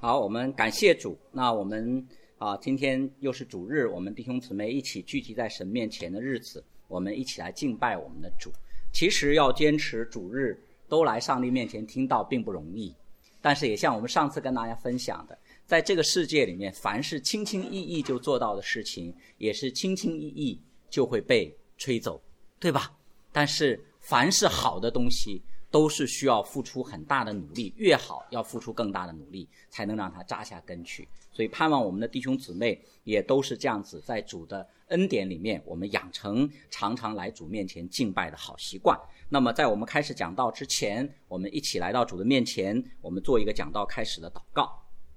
好，我们感谢主。那我们今天又是主日，我们弟兄姊妹一起聚集在神面前的日子，我们一起来敬拜我们的主。其实要坚持主日都来上帝面前听到并不容易，但是也像我们上次跟大家分享的，在这个世界里面，凡是轻轻易易就做到的事情，也是轻轻易易就会被吹走，对吧？但是凡是好的东西都是需要付出很大的努力，越好要付出更大的努力，才能让它扎下根去。所以盼望我们的弟兄姊妹也都是这样子，在主的恩典里面，我们养成常常来主面前敬拜的好习惯。那么在我们开始讲道之前，我们一起来到主的面前，我们做一个讲道开始的祷告。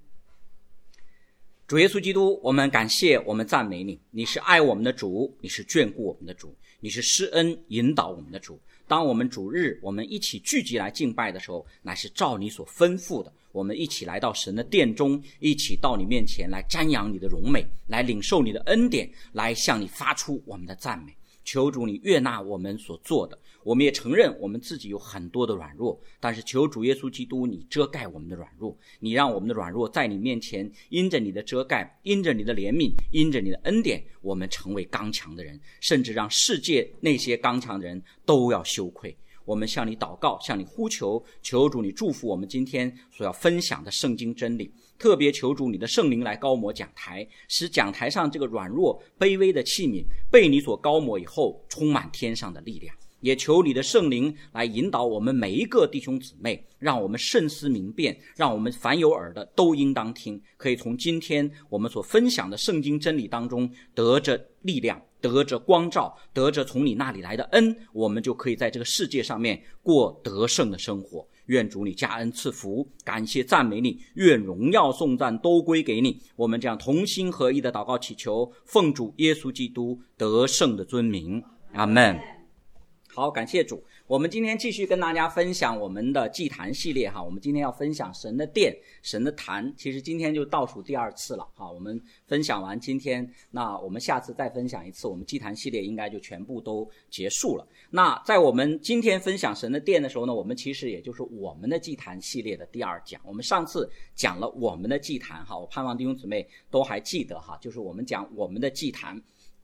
主耶稣基督，我们感谢，我们赞美你，你是爱我们的主，你是眷顾我们的主，你是施恩引导我们的主。当我们主日我们一起聚集来敬拜的时候，乃是照你所吩咐的，我们一起来到神的殿中，一起到你面前来瞻仰你的荣美，来领受你的恩典，来向你发出我们的赞美。求主你悦纳我们所做的，我们也承认我们自己有很多的软弱，但是求主耶稣基督你遮盖我们的软弱，你让我们的软弱在你面前因着你的遮盖，因着你的怜悯，因着你的恩典，我们成为刚强的人，甚至让世界那些刚强的人都要羞愧。我们向你祷告，向你呼求，求主你祝福我们今天所要分享的圣经真理，特别求主你的圣灵来高抹讲台，使讲台上这个软弱卑微的器皿被你所高抹以后充满天上的力量。也求你的圣灵来引导我们每一个弟兄姊妹，让我们慎思明辨，让我们凡有耳的都应当听，可以从今天我们所分享的圣经真理当中得着力量，得着光照，得着从你那里来的恩，我们就可以在这个世界上面过得胜的生活。愿主你加恩赐福，感谢赞美你，愿荣耀颂赞都归给你。我们这样同心合意的祷告祈求，奉主耶稣基督得胜的尊名，阿们。好，感谢主。我们今天继续跟大家分享我们的祭坛系列哈，我们今天要分享神的殿，神的坛。其实今天就倒数第二次了哈，我们分享完今天，那我们下次再分享一次，我们祭坛系列应该就全部都结束了。那在我们今天分享神的殿的时候呢，我们其实也就是我们的祭坛系列的第二讲。我们上次讲了我们的祭坛哈，我盼望弟兄姊妹都还记得哈，就是我们讲我们的祭坛。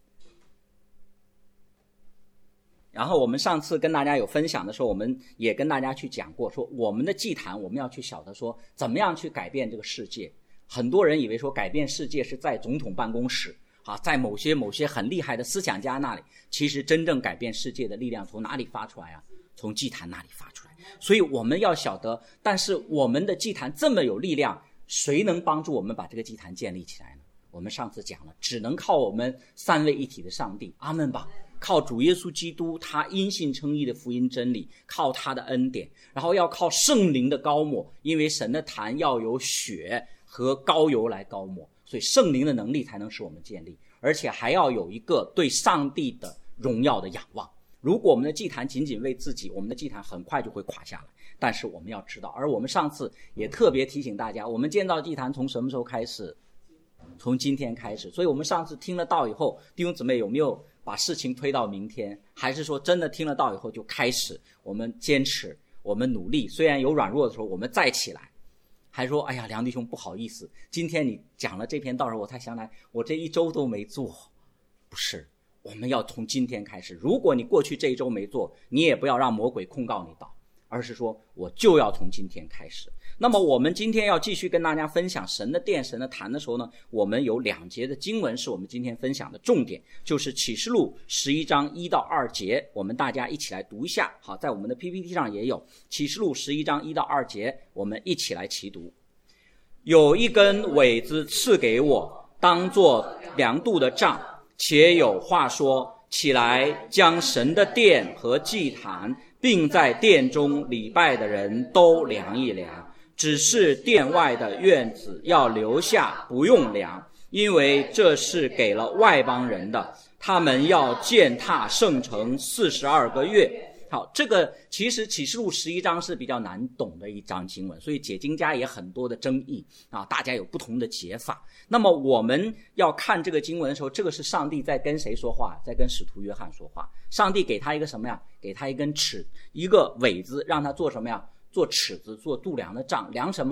然后我们上次跟大家有分享的时候，我们也跟大家去讲过，说我们的祭坛我们要去晓得说怎么样去改变这个世界。很多人以为说改变世界是在总统办公室在某些很厉害的思想家那里，其实真正改变世界的力量从哪里发出来啊？从祭坛那里发出来。所以我们要晓得，但是我们的祭坛这么有力量，谁能帮助我们把这个祭坛建立起来呢？我们上次讲了，只能靠我们三位一体的上帝，阿们吧。靠主耶稣基督他因信称义的福音真理，靠他的恩典，然后要靠圣灵的膏抹，因为神的坛要有血和膏油来膏抹，所以圣灵的能力才能使我们建立，而且还要有一个对上帝的荣耀的仰望。如果我们的祭坛仅仅为自己，我们的祭坛很快就会垮下来。但是我们要知道，而我们上次也特别提醒大家，我们建造祭坛从什么时候开始？从今天开始。所以我们上次听了道以后，弟兄姊妹有没有把事情推到明天？还是说真的听了道以后就开始我们坚持，我们努力，虽然有软弱的时候我们再起来？还说哎呀梁弟兄不好意思，今天你讲了这篇道时候我才想来我这一周都没做。不是，我们要从今天开始。如果你过去这一周没做，你也不要让魔鬼控告你倒，而是说我就要从今天开始。那么我们今天要继续跟大家分享神的殿神的坛的时候呢，我们有2节的经文是我们今天分享的重点，就是启示录11章1到2节，我们大家一起来读一下。好，在我们的 PPT 上也有启示录11章1到2节，我们一起来齐读。有一根苇子赐给我，当作量度的杖，且有话说，起来将神的殿和祭坛并在殿中礼拜的人都量一量，只是殿外的院子要留下，不用量，因为这是给了外邦人的，他们要践踏圣城42个月。好，这个其实启示录11章是比较难懂的一章经文，所以解经家也很多的争议大家有不同的解法。那么我们要看这个经文的时候，这个是上帝在跟谁说话？在跟使徒约翰说话。上帝给他一个什么呀？给他一根尺，一个苇子，让他做什么呀？做尺子，做度量的杖。量什么？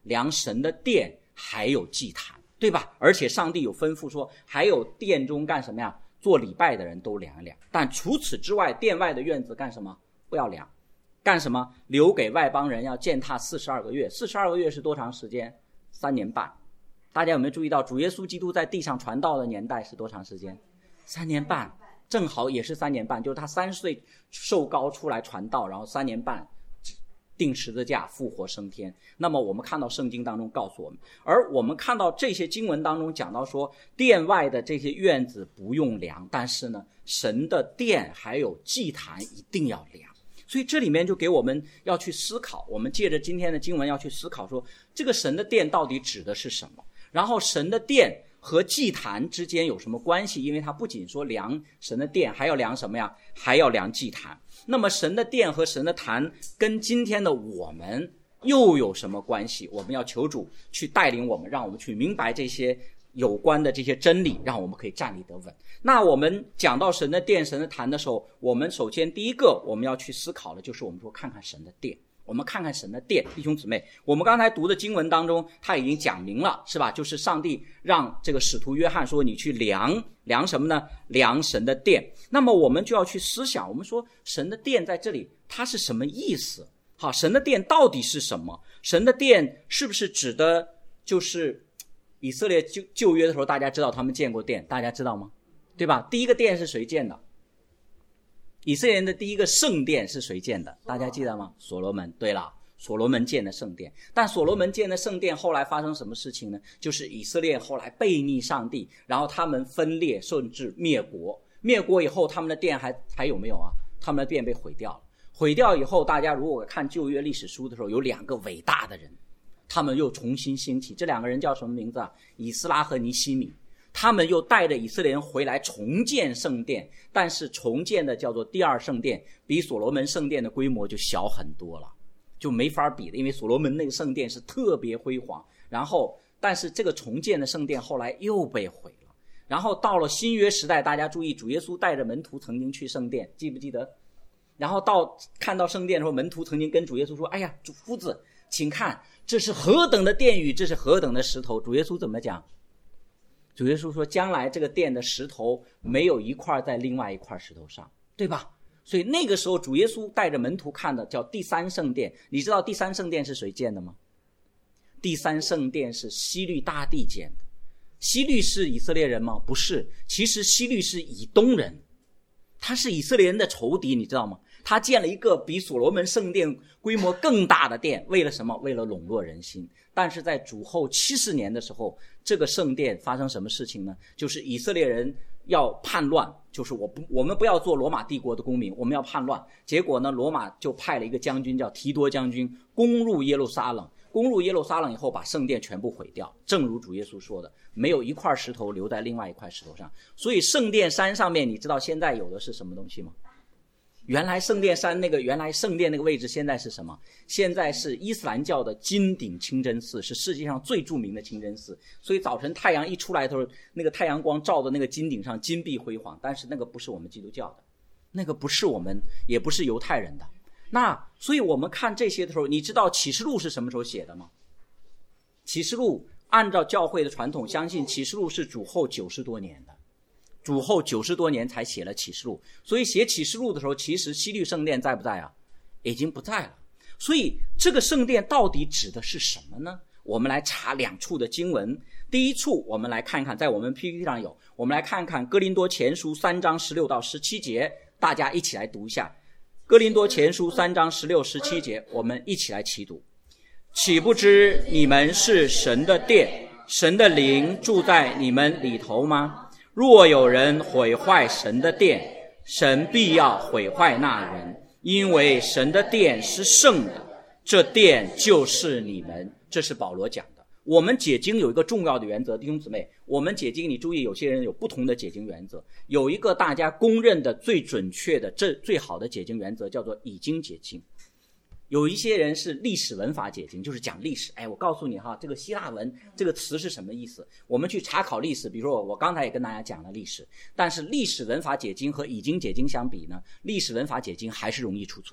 量神的殿还有祭坛，对吧？而且上帝有吩咐说，还有殿中干什么呀？做礼拜的人都量一量。但除此之外，殿外的院子干什么？不要量。干什么？留给外邦人要践踏42个月。42个月是多长时间？3年半。大家有没有注意到主耶稣基督在地上传道的年代是多长时间？3年半，正好也是3年半，就是他30岁受膏出来传道，然后3年半钉十字架复活升天。那么我们看到圣经当中告诉我们，而我们看到这些经文当中讲到说，殿外的这些院子不用量，但是呢，神的殿还有祭坛一定要量。所以这里面就给我们要去思考，我们借着今天的经文要去思考说，这个神的殿到底指的是什么，然后神的殿和祭坛之间有什么关系？因为它不仅说量神的殿，还要量什么呀？还要量祭坛。那么神的殿和神的坛跟今天的我们又有什么关系？我们要求主去带领我们，让我们去明白这些有关的这些真理，让我们可以站立得稳。那我们讲到神的殿神的坛的时候，我们首先第一个我们要去思考的就是我们说看看神的殿。我们看看神的殿，弟兄姊妹，我们刚才读的经文当中他已经讲明了，是吧？就是上帝让这个使徒约翰说，你去量什么呢？量神的殿。那么我们就要去思想，我们说神的殿在这里它是什么意思？好，神的殿到底是什么？神的殿是不是指的就是以色列旧约的时候，大家知道他们建过殿，大家知道吗？对吧？第一个殿是谁建的？以色列人的第一个圣殿是谁建的？大家记得吗？所罗门。对了，所罗门建的圣殿。但所罗门建的圣殿后来发生什么事情呢？就是以色列后来悖逆上帝，然后他们分裂，甚至灭国。灭国以后，他们的殿还有没有啊？他们的殿被毁掉了。毁掉以后，大家如果看旧约历史书的时候，有2个伟大的人，他们又重新兴起。这2个人叫什么名字啊？以斯拉和尼希米。他们又带着以色列人回来重建圣殿，但是重建的叫做第二圣殿，比所罗门圣殿的规模就小很多了，就没法比的。因为所罗门那个圣殿是特别辉煌，然后但是这个重建的圣殿后来又被毁了。然后到了新约时代，大家注意，主耶稣带着门徒曾经去圣殿，记不记得？然后看到圣殿的时候，门徒曾经跟主耶稣说，哎呀，主夫子，请看，这是何等的殿宇，这是何等的石头。主耶稣怎么讲？主耶稣说，将来这个殿的石头没有一块在另外一块石头上，对吧？所以那个时候主耶稣带着门徒看的叫第三圣殿。你知道第三圣殿是谁建的吗？第三圣殿是希律大帝建的。希律是以色列人吗？不是，其实希律是以东人，他是以色列人的仇敌，你知道吗？他建了一个比所罗门圣殿规模更大的殿，为了什么？为了笼络人心。但是在主后70年的时候，这个圣殿发生什么事情呢？就是以色列人要叛乱，就是我们不要做罗马帝国的公民，我们要叛乱。结果呢，罗马就派了一个将军叫提多将军攻入耶路撒冷。攻入耶路撒冷以后，把圣殿全部毁掉，正如主耶稣说的，没有一块石头留在另外一块石头上。所以圣殿山上面，你知道现在有的是什么东西吗？原来圣殿山原来圣殿那个位置现在是什么？现在是伊斯兰教的金顶清真寺，是世界上最著名的清真寺。所以早晨太阳一出来的时候，那个太阳光照的那个金顶上金碧辉煌，但是那个不是我们基督教的，那个不是我们，也不是犹太人的。那所以我们看这些的时候，你知道启示录是什么时候写的吗？启示录按照教会的传统，相信启示录是主后90多年的，主后90多年才写了启示录。所以写启示录的时候，其实希律圣殿在不在啊？已经不在了。所以这个圣殿到底指的是什么呢？我们来查2处的经文。第一处我们来看看，在我们 PPT 上有，我们来看看哥林多前书3章16到17节，大家一起来读一下。哥林多前书3章16、17节，我们一起来齐读。岂不知你们是神的殿，神的灵住在你们里头吗？若有人毁坏神的殿，神必要毁坏那人，因为神的殿是圣的，这殿就是你们。这是保罗讲的。我们解经有一个重要的原则，弟兄姊妹，我们解经你注意，有些人有不同的解经原则，有一个大家公认的最准确的最好的解经原则叫做以经解经。有一些人是历史文法解经，就是讲历史，我告诉你哈，这个希腊文这个词是什么意思，我们去查考历史。比如说我刚才也跟大家讲了历史，但是历史文法解经和以经解经相比呢，历史文法解经还是容易出错的。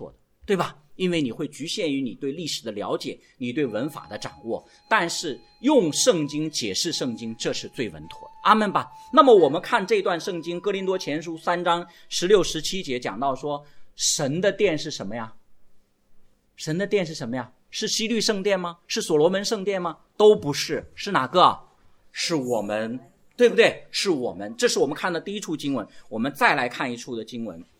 对吧？因为你会局限于你对历史的了解，你对文法的掌握，但是用圣经解释圣经，这是最稳妥的。阿们吧。那么我们看这段圣经，哥林多前书3章16、17节讲到说，神的殿是什么呀？神的殿是什么呀？是希律圣殿吗？是所罗门圣殿吗？都不是。是哪个？是我们，对不对？是我们。这是我们看的第一处经文。我们再来看一处的经文，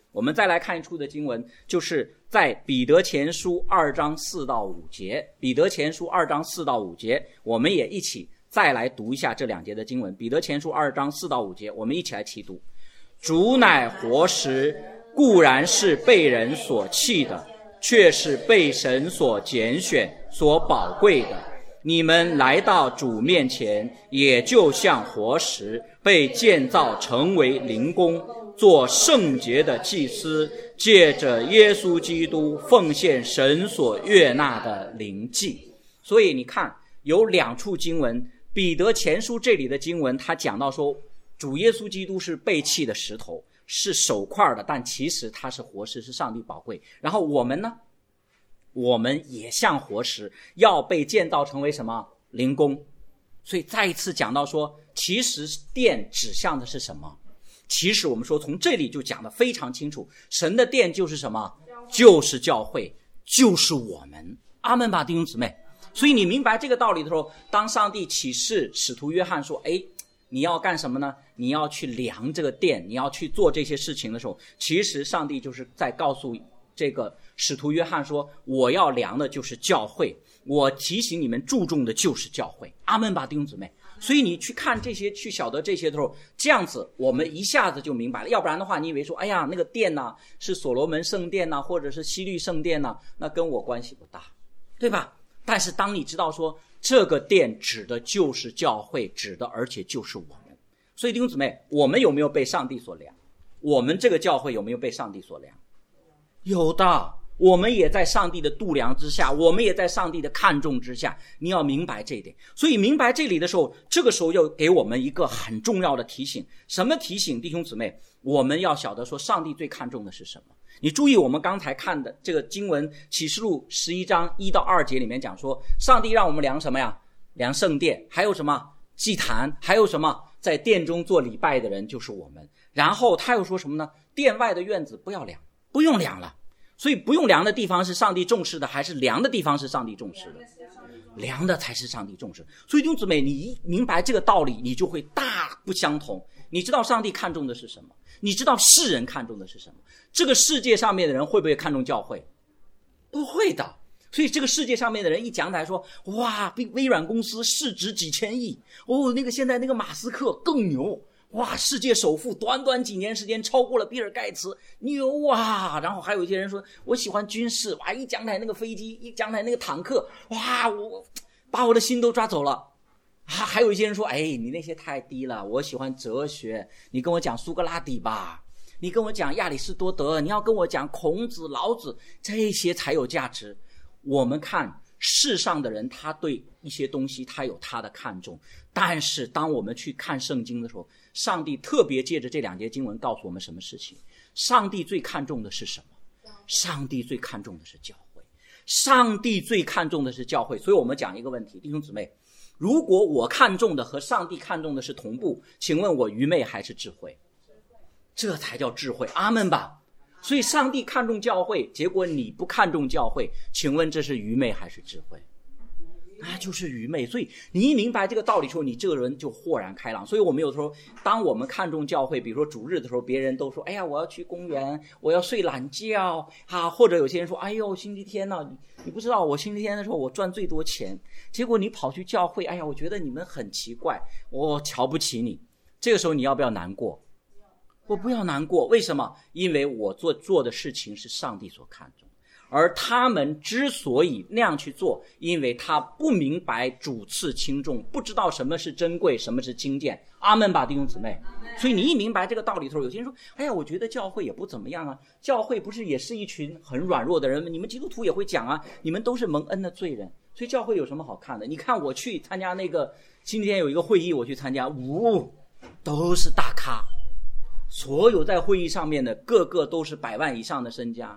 就是在彼得前书2章4到5节。彼得前书2章4到5节，我们也一起再来读一下这2节的经文。彼得前书2章4到5节，我们一起来齐读。主乃活石，固然是被人所弃的，却是被神所拣选、所宝贵的。你们来到主面前，也就像活石，被建造成为灵宫，做圣洁的祭司，借着耶稣基督奉献神所悦纳的灵祭。所以你看，有2处经文，彼得前书这里的经文，他讲到说，主耶稣基督是被弃的石头，是手块的，但其实他是活石，是上帝宝贵。然后我们呢？我们也像活石，要被建造成为什么？灵宫。所以再一次讲到说，其实殿指向的是什么？其实我们说从这里就讲得非常清楚，神的殿就是什么？就是教会，就是我们。阿们吧，弟兄姊妹。所以你明白这个道理的时候，当上帝启示使徒约翰说，你要干什么呢？你要去量这个殿，你要去做这些事情的时候，其实上帝就是在告诉这个使徒约翰说，我要量的就是教会，我提醒你们注重的就是教会。阿们吧，弟兄姊妹。所以你去看这些，去晓得这些的时候，这样子我们一下子就明白了。要不然的话，你以为说，那个殿呢，是所罗门圣殿呢，或者是希律圣殿呢，那跟我关系不大，对吧？但是当你知道说，这个殿指的就是教会，指的而且就是我们。所以弟兄姊妹，我们有没有被上帝所量？我们这个教会有没有被上帝所量？有的，我们也在上帝的度量之下，我们也在上帝的看重之下，你要明白这一点。所以明白这里的时候，这个时候又给我们一个很重要的提醒。什么提醒？弟兄姊妹，我们要晓得说，上帝最看重的是什么。你注意我们刚才看的这个经文，启示录11章1到2节里面讲说，上帝让我们量什么呀？量圣殿，还有什么？祭坛，还有什么？在殿中做礼拜的人就是我们。然后他又说什么呢？殿外的院子不要量，不用量了。所以不用量的地方是上帝重视的，还是量的地方是上帝重视的？量的才是上帝重视。所以弟兄姊妹，你一明白这个道理，你就会大不相同。你知道上帝看重的是什么？你知道世人看重的是什么？这个世界上面的人会不会看重教会？不会的。所以这个世界上面的人一讲台说，哇，微软公司市值几千亿，现在那个马斯克更牛，哇，世界首富短短几年时间超过了比尔盖茨，牛啊！然后还有一些人说，我喜欢军事，哇，一讲台那个飞机，一讲台那个坦克，哇，我把我的心都抓走了。还有一些人说，你那些太低了，我喜欢哲学，你跟我讲苏格拉底吧，你跟我讲亚里士多德，你要跟我讲孔子、老子，这些才有价值。我们看世上的人，他对一些东西他有他的看重，但是当我们去看圣经的时候，上帝特别借着这2节经文告诉我们什么事情？上帝最看重的是什么？上帝最看重的是教会。上帝最看重的是教会。所以我们讲一个问题，弟兄姊妹，如果我看重的和上帝看重的是同步，请问我愚昧还是智慧？这才叫智慧。阿们吧。所以上帝看重教会，结果你不看重教会，请问这是愚昧还是智慧？那就是愚昧。所以你一明白这个道理之后，你这个人就豁然开朗。所以我们有时候当我们看重教会，比如说主日的时候，别人都说，我要去公园，我要睡懒觉或者有些人说，星期天呢，你不知道我星期天的时候我赚最多钱，结果你跑去教会，我觉得你们很奇怪，我瞧不起你。这个时候你要不要难过？我不要难过。为什么？因为我做的事情是上帝所看重，而他们之所以那样去做，因为他不明白主次轻重，不知道什么是珍贵，什么是轻贱。阿们吧，弟兄姊妹。所以你一明白这个道理的时候，有些人说，我觉得教会也不怎么样啊，教会不是也是一群很软弱的人，你们基督徒也会讲啊，你们都是蒙恩的罪人，所以教会有什么好看的？你看我去参加那个今天有一个会议，我去参加，都是大咖，所有在会议上面的个个都是100万以上的身家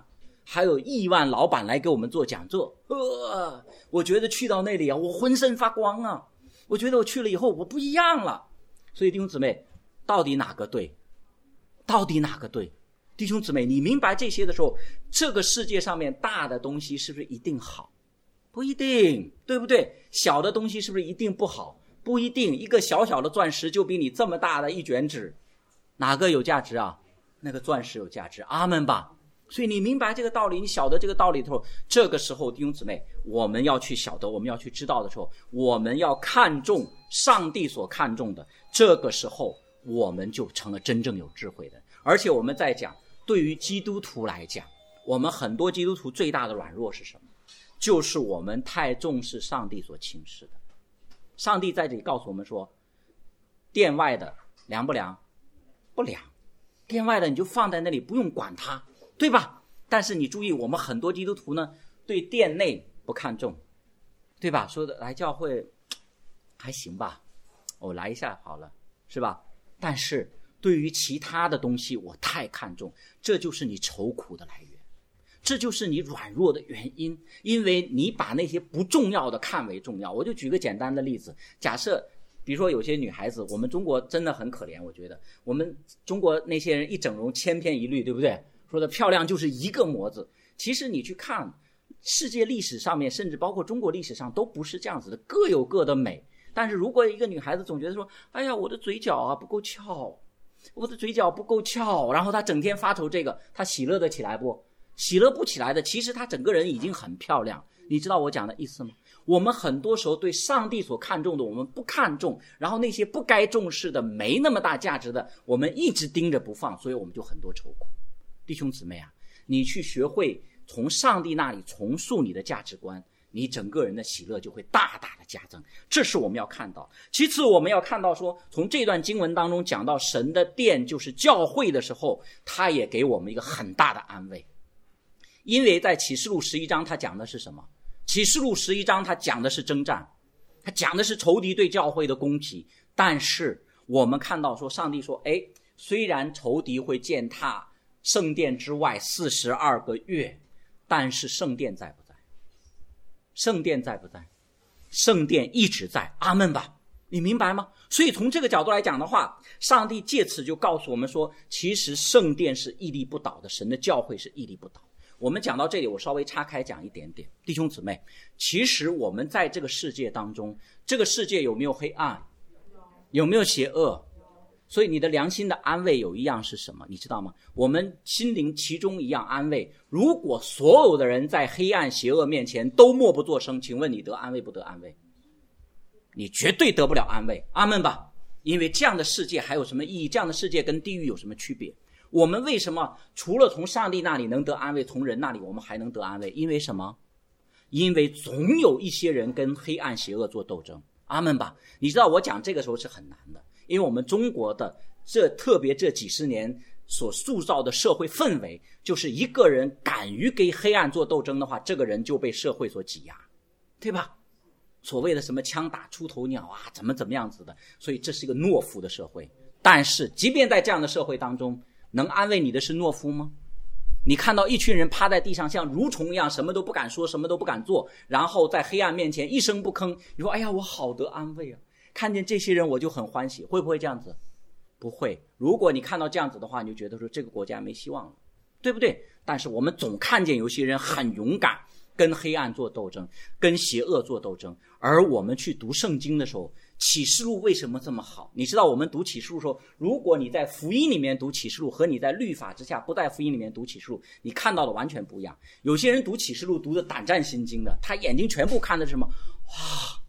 还有亿万老板来给我们做讲座。我觉得去到那里啊，我浑身发光啊，我觉得我去了以后我不一样了。所以弟兄姊妹，到底哪个对？到底哪个对？弟兄姊妹，你明白这些的时候，这个世界上面大的东西是不是一定好？不一定，对不对？小的东西是不是一定不好？不一定。一个小小的钻石就比你这么大的一卷纸，哪个有价值啊？那个钻石有价值，阿们吧。所以你明白这个道理，你晓得这个道理的时候，这个时候弟兄姊妹，我们要去晓得，我们要去知道的时候，我们要看重上帝所看重的，这个时候我们就成了真正有智慧的。而且我们在讲，对于基督徒来讲，我们很多基督徒最大的软弱是什么？就是我们太重视上帝所轻视的。上帝在这里告诉我们说，殿外的凉不凉？不凉。殿外的你就放在那里，不用管它，对吧？但是你注意，我们很多基督徒呢，对殿内不看重，对吧？说的来教会还行吧，我来一下好了，是吧？但是对于其他的东西我太看重，这就是你愁苦的来源，这就是你软弱的原因，因为你把那些不重要的看为重要。我就举个简单的例子，假设比如说有些女孩子，我们中国真的很可怜，我觉得我们中国那些人一整容千篇一律，对不对？说的漂亮就是一个模子。其实你去看世界历史上面，甚至包括中国历史上都不是这样子的，各有各的美。但是如果一个女孩子总觉得说，哎呀，我的嘴角啊不够翘，我的嘴角不够翘，然后她整天发愁这个，她喜乐得起来不？喜乐不起来的，其实她整个人已经很漂亮。你知道我讲的意思吗？我们很多时候对上帝所看重的我们不看重，然后那些不该重视的没那么大价值的我们一直盯着不放，所以我们就很多愁苦。弟兄姊妹啊，你去学会从上帝那里重塑你的价值观，你整个人的喜乐就会大大的加增，这是我们要看到。其次我们要看到说，从这段经文当中讲到神的殿就是教会的时候，他也给我们一个很大的安慰。因为在启示录11章他讲的是什么？启示录11章他讲的是征战，他讲的是仇敌对教会的攻击。但是我们看到说，上帝说，虽然仇敌会践踏圣殿之外42个月，但是圣殿在不在？圣殿在不在？圣殿一直在，阿们吧。你明白吗？所以从这个角度来讲的话，上帝借此就告诉我们说，其实圣殿是屹立不倒的，神的教会是屹立不倒。我们讲到这里，我稍微岔开讲一点点。弟兄姊妹，其实我们在这个世界当中，这个世界有没有黑暗？有没有邪恶？所以你的良心的安慰有一样是什么？你知道吗？我们心灵其中一样安慰，如果所有的人在黑暗邪恶面前都默不作声，请问你得安慰不得安慰？你绝对得不了安慰，阿们吧。因为这样的世界还有什么意义？这样的世界跟地狱有什么区别？我们为什么除了从上帝那里能得安慰，从人那里我们还能得安慰？因为什么？因为总有一些人跟黑暗邪恶做斗争，阿们吧。你知道我讲这个时候是很难的，因为我们中国的特别这几十年所塑造的社会氛围，就是一个人敢于跟黑暗做斗争的话，这个人就被社会所挤压，对吧？所谓的什么枪打出头鸟啊，怎么样子的，所以这是一个懦夫的社会。但是即便在这样的社会当中，能安慰你的是懦夫吗？你看到一群人趴在地上像蠕虫一样，什么都不敢说，什么都不敢做，然后在黑暗面前一声不吭，你说哎呀我好得安慰啊，看见这些人我就很欢喜，会不会这样子？不会。如果你看到这样子的话，你就觉得说这个国家没希望了，对不对？但是我们总看见有些人很勇敢，跟黑暗做斗争，跟邪恶做斗争。而我们去读圣经的时候，启示录为什么这么好？你知道我们读启示录的时候，如果你在福音里面读启示录和你在律法之下不在福音里面读启示录，你看到的完全不一样。有些人读启示录读的胆战心惊的，他眼睛全部看的是什么？哇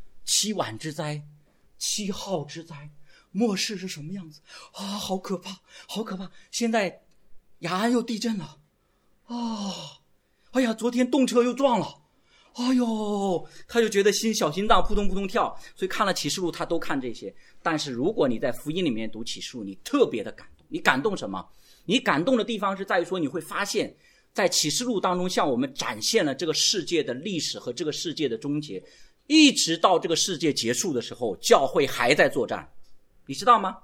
，7晚之灾，7号之灾，末世是什么样子啊？好可怕，好可怕！现在雅安又地震了啊！哎呀，昨天动车又撞了。哎呦，他就觉得小心脏扑通扑通跳，所以看了启示录他都看这些。但是如果你在福音里面读启示录，你特别的感动。你感动什么？你感动的地方是在于说，你会发现在启示录当中向我们展现了这个世界的历史和这个世界的终结，一直到这个世界结束的时候，教会还在作战，你知道吗？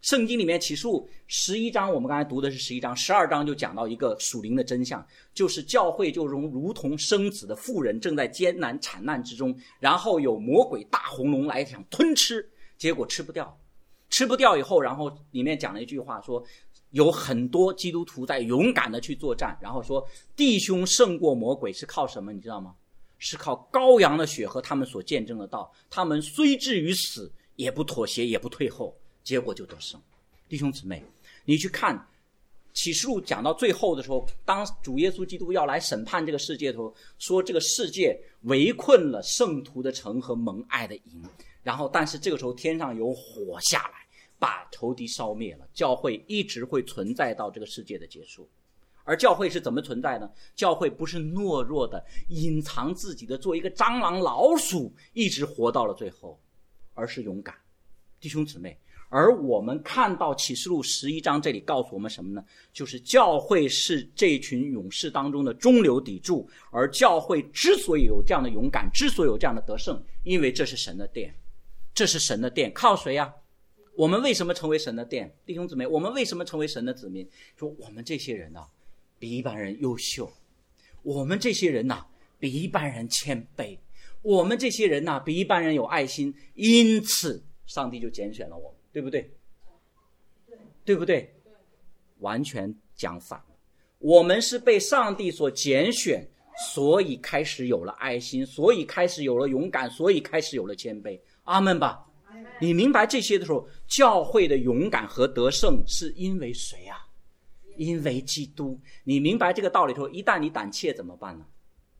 圣经里面启示录11章，我们刚才读的是11章，12章就讲到一个属灵的真相，就是教会就如同生子的妇人正在艰难产难之中，然后有魔鬼大红龙来想吞吃，结果吃不掉以后，然后里面讲了一句话说，有很多基督徒在勇敢的去作战，然后说弟兄胜过魔鬼是靠什么，你知道吗？是靠羔羊的血和他们所见证的道，他们虽至于死也不妥协也不退后，结果就得胜。弟兄姊妹，你去看启示录讲到最后的时候，当主耶稣基督要来审判这个世界的时候，说这个世界围困了圣徒的城和蒙爱的营，然后但是这个时候天上有火下来把仇敌烧灭了，教会一直会存在到这个世界的结束。而教会是怎么存在呢？教会不是懦弱的隐藏自己的做一个蟑螂老鼠一直活到了最后，而是勇敢。弟兄姊妹，而我们看到启示录11章这里告诉我们什么呢？就是教会是这群勇士当中的中流砥柱，而教会之所以有这样的勇敢，之所以有这样的得胜，因为这是神的殿。这是神的殿，靠谁啊？我们为什么成为神的殿？弟兄姊妹，我们为什么成为神的子民？说我们这些人啊比一般人优秀，我们这些人比一般人谦卑，我们这些人比一般人有爱心，因此上帝就拣选了我们，对不对？对不对？完全讲反了。我们是被上帝所拣选，所以开始有了爱心，所以开始有了勇敢，所以开始有了谦卑。阿们吧。你明白这些的时候，教会的勇敢和得胜是因为谁啊？因为基督。你明白这个道理的时候，一旦你胆怯怎么办呢？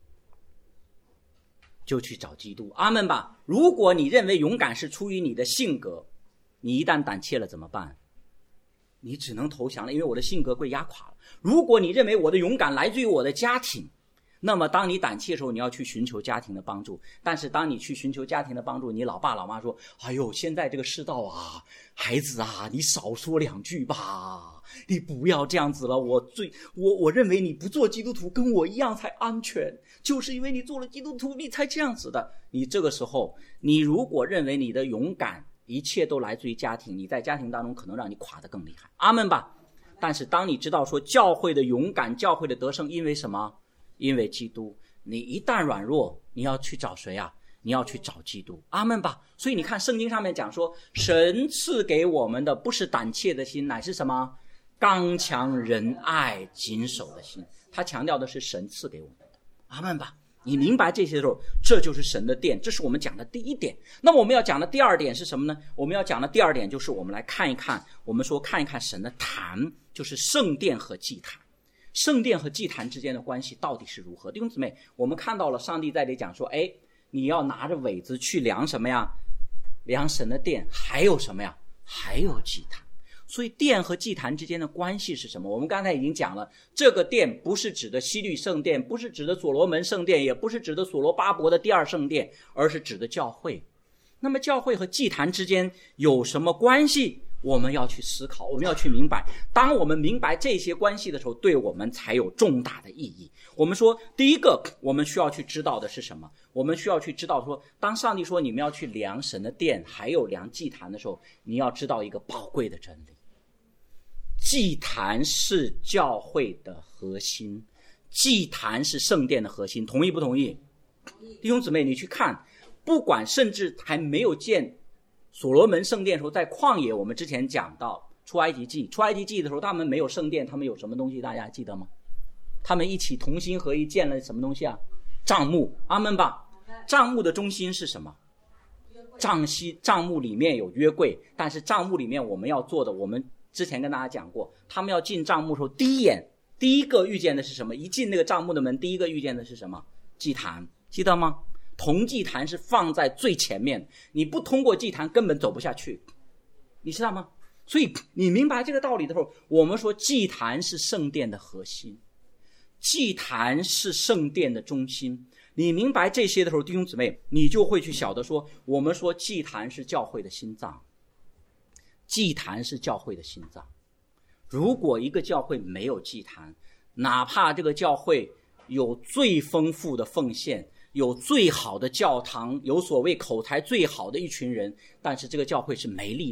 就去找基督。阿们吧。如果你认为勇敢是出于你的性格，你一旦胆怯了怎么办？你只能投降了，因为我的性格被压垮了。如果你认为我的勇敢来自于我的家庭，那么当你胆怯的时候，你要去寻求家庭的帮助。但是当你去寻求家庭的帮助，你老爸老妈说，哎呦，现在这个世道啊，孩子啊，你少说2句吧，你不要这样子了，我认为你不做基督徒跟我一样才安全，就是因为你做了基督徒你才这样子的。你这个时候，你如果认为你的勇敢一切都来自于家庭，你在家庭当中可能让你垮得更厉害。阿们吧。但是当你知道说教会的勇敢，教会的得胜因为什么？因为基督。你一旦软弱，你要去找谁啊？你要去找基督。阿们吧。所以你看圣经上面讲说，神赐给我们的不是胆怯的心，乃是什么？刚强仁爱谨守的心。他强调的是神赐给我们的。阿们吧。你明白这些的时候，这就是神的殿，这是我们讲的第一点。那么我们要讲的第二点是什么呢？我们要讲的第二点就是我们来看一看，看一看神的坛，就是圣殿和祭坛。圣殿和祭坛之间的关系到底是如何？弟兄姊妹，我们看到了上帝在这里讲说，你要拿着苇子去量什么呀？量神的殿，还有什么呀？还有祭坛。所以殿和祭坛之间的关系是什么？我们刚才已经讲了，这个殿不是指的西律圣殿，不是指的所罗门圣殿，也不是指的所罗巴伯的第二圣殿，而是指的教会。那么教会和祭坛之间有什么关系？我们要去思考，我们要去明白。当我们明白这些关系的时候，对我们才有重大的意义。我们说第一个我们需要去知道的是什么？我们需要去知道说，当上帝说你们要去量神的殿还有量祭坛的时候，你要知道一个宝贵的真理。祭坛是教会的核心，祭坛是圣殿的核心，同意不同意？弟兄姊妹，你去看，不管甚至还没有建所罗门圣殿的时候，在旷野，我们之前讲到出埃及记的时候，他们没有圣殿，他们有什么东西？大家记得吗？他们一起同心合意建了什么东西啊？帐幕。阿们吧。帐幕的中心是什么？帐幕里面有约柜，但是帐幕里面我们要做的，我们之前跟大家讲过，他们要进帐幕的时候，第一个遇见的是什么？一进那个帐幕的门，第一个遇见的是什么？祭坛，记得吗？铜祭坛是放在最前面，你不通过祭坛根本走不下去，你知道吗？所以你明白这个道理的时候，我们说祭坛是圣殿的核心，祭坛是圣殿的中心。你明白这些的时候，弟兄姊妹，你就会去晓得说，我们说祭坛是教会的心脏，祭坛是教会的心脏。如果一个教会没有祭坛，哪怕这个教会有最丰富的奉献，有最好的教堂，有所谓口才最好的一群人，但是这个教会是没力量，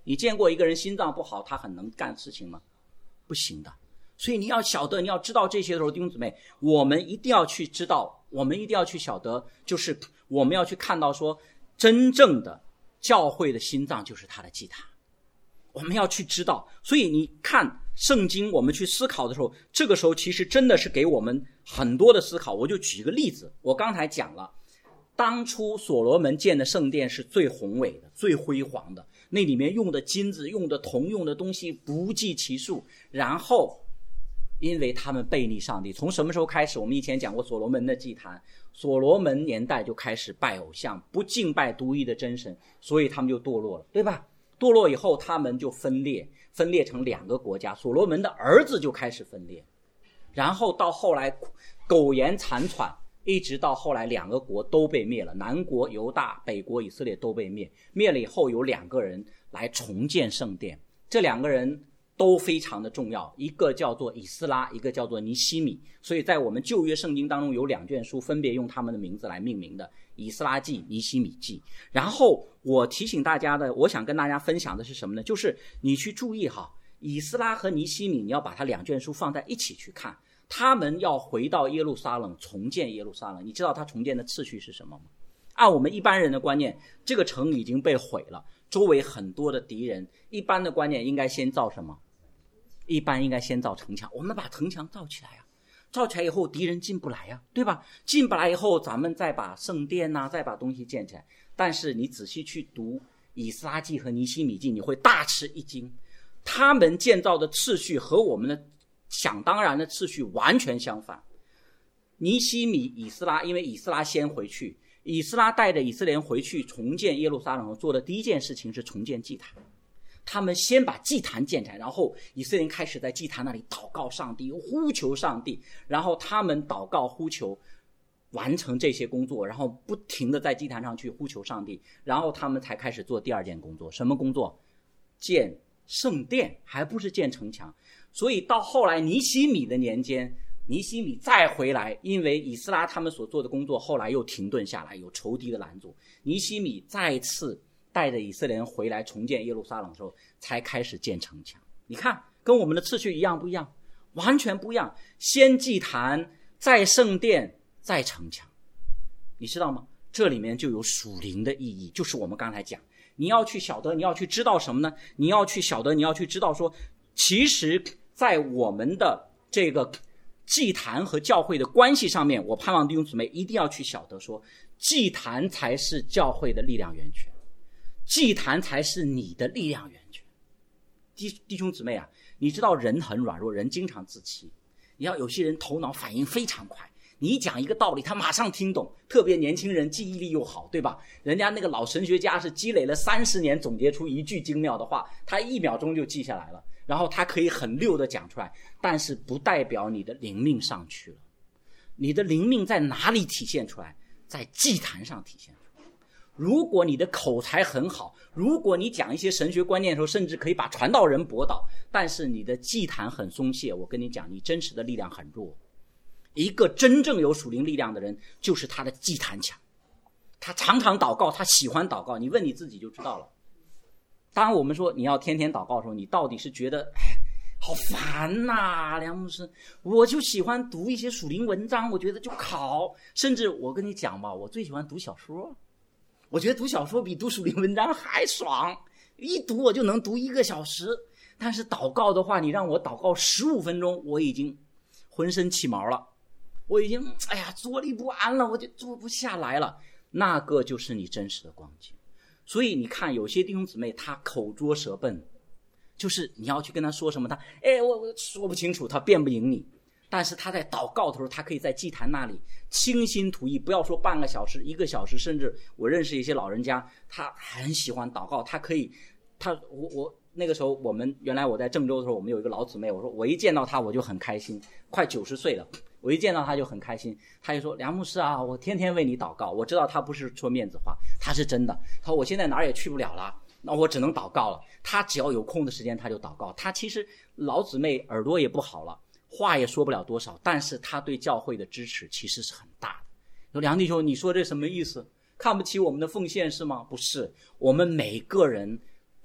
你见过一个人心脏不好他很能干事情吗？不行的。所以你要晓得，你要知道这些的时候，弟兄姊妹，我们一定要去知道，我们一定要去晓得，就是我们要去看到说，真正的教会的心脏就是他的祭坛，我们要去知道。所以你看圣经，我们去思考的时候，这个时候其实真的是给我们很多的思考。我就举个例子，我刚才讲了，当初所罗门建的圣殿是最宏伟的、最辉煌的，那里面用的金子、用的铜、用的东西不计其数，然后因为他们背逆上帝，从什么时候开始？我们以前讲过所罗门的祭坛，所罗门年代就开始拜偶像，不敬拜独一的真神，所以他们就堕落了，对吧？堕落以后他们就分裂成2个国家，所罗门的儿子就开始分裂，然后到后来苟延残喘，一直到后来2个国都被灭了，南国犹大，北国以色列都被灭。灭了以后有2个人来重建圣殿，这2个人都非常的重要，一个叫做以斯拉，一个叫做尼希米。所以在我们旧约圣经当中有2卷书分别用他们的名字来命名的，以斯拉记、尼希米记。然后我提醒大家的，我想跟大家分享的是什么呢？就是你去注意哈，以斯拉和尼希米，你要把它2卷书放在一起去看，他们要回到耶路撒冷，重建耶路撒冷。你知道他重建的次序是什么吗？按我们一般人的观念，这个城已经被毁了，周围很多的敌人，一般的观念应该先造什么？一般应该先造城墙，我们把城墙造起来啊，造起来以后敌人进不来啊，对吧？进不来以后咱们再把圣殿啊，再把东西建起来。但是你仔细去读以斯拉记和尼希米记，你会大吃一惊，他们建造的次序和我们的想当然的次序完全相反。尼希米、以斯拉，因为以斯拉先回去，以斯拉带着以色列人回去重建耶路撒冷，做的第一件事情是重建祭坛。他们先把祭坛建起来，然后以色列人开始在祭坛那里祷告上帝，呼求上帝，然后他们祷告呼求完成这些工作，然后不停的在祭坛上去呼求上帝，然后他们才开始做第2件工作。什么工作？建圣殿，还不是建城墙。所以到后来尼希米的年间，尼希米再回来，因为以斯拉他们所做的工作后来又停顿下来，有仇敌的拦阻，尼希米再次带着以色列人回来重建耶路撒冷的时候，才开始建城墙。你看跟我们的次序一样不一样？完全不一样。先祭坛，再圣殿，再城墙。你知道吗？这里面就有属灵的意义，就是我们刚才讲，你要去晓得，你要去知道什么呢？你要去晓得，你要去知道说，其实在我们的这个祭坛和教会的关系上面，我盼望弟兄姊妹一定要去晓得说，祭坛才是教会的力量源泉，祭坛才是你的力量源泉。弟兄姊妹啊，你知道人很软弱，人经常自欺。你要有些人头脑反应非常快，你一讲一个道理他马上听懂，特别年轻人记忆力又好，对吧？人家那个老神学家是积累了30年总结出一句精妙的话，他1秒钟就记下来了，然后他可以很溜的讲出来，但是不代表你的灵命上去了。你的灵命在哪里体现出来？在祭坛上体现出来。如果你的口才很好，如果你讲一些神学观念的时候甚至可以把传道人驳倒，但是你的祭坛很松懈，我跟你讲，你真实的力量很弱。一个真正有属灵力量的人，就是他的祭坛强，他常常祷告，他喜欢祷告，你问你自己就知道了。当我们说你要天天祷告的时候，你到底是觉得好烦呐，梁牧师，我就喜欢读一些属灵文章，我觉得就考，甚至我跟你讲吧，我最喜欢读小说，我觉得读小说比读属灵文章还爽，一读我就能读1个小时。但是祷告的话，你让我祷告15分钟，我已经浑身起毛了，我已经坐立不安了，我就坐不下来了。那个就是你真实的光景。所以你看有些弟兄姊妹他口拙舌笨，就是你要去跟他说什么，他我说不清楚，他辩不赢你。但是他在祷告的时候，他可以在祭坛那里倾心吐意，不要说半个小时1个小时，甚至我认识一些老人家，他很喜欢祷告，他可以我那个时候原来我在郑州的时候，我们有一个老姊妹，我说我一见到她我就很开心，快90岁了，我一见到她就很开心，她就说梁牧师啊，我天天为你祷告。我知道她不是说面子话，她是真的。她说我现在哪儿也去不了了，那我只能祷告了。她只要有空的时间她就祷告。她其实老姊妹耳朵也不好了，话也说不了多少，但是她对教会的支持其实是很大的。说梁弟兄，你说这什么意思？看不起我们的奉献是吗？不是，我们每个人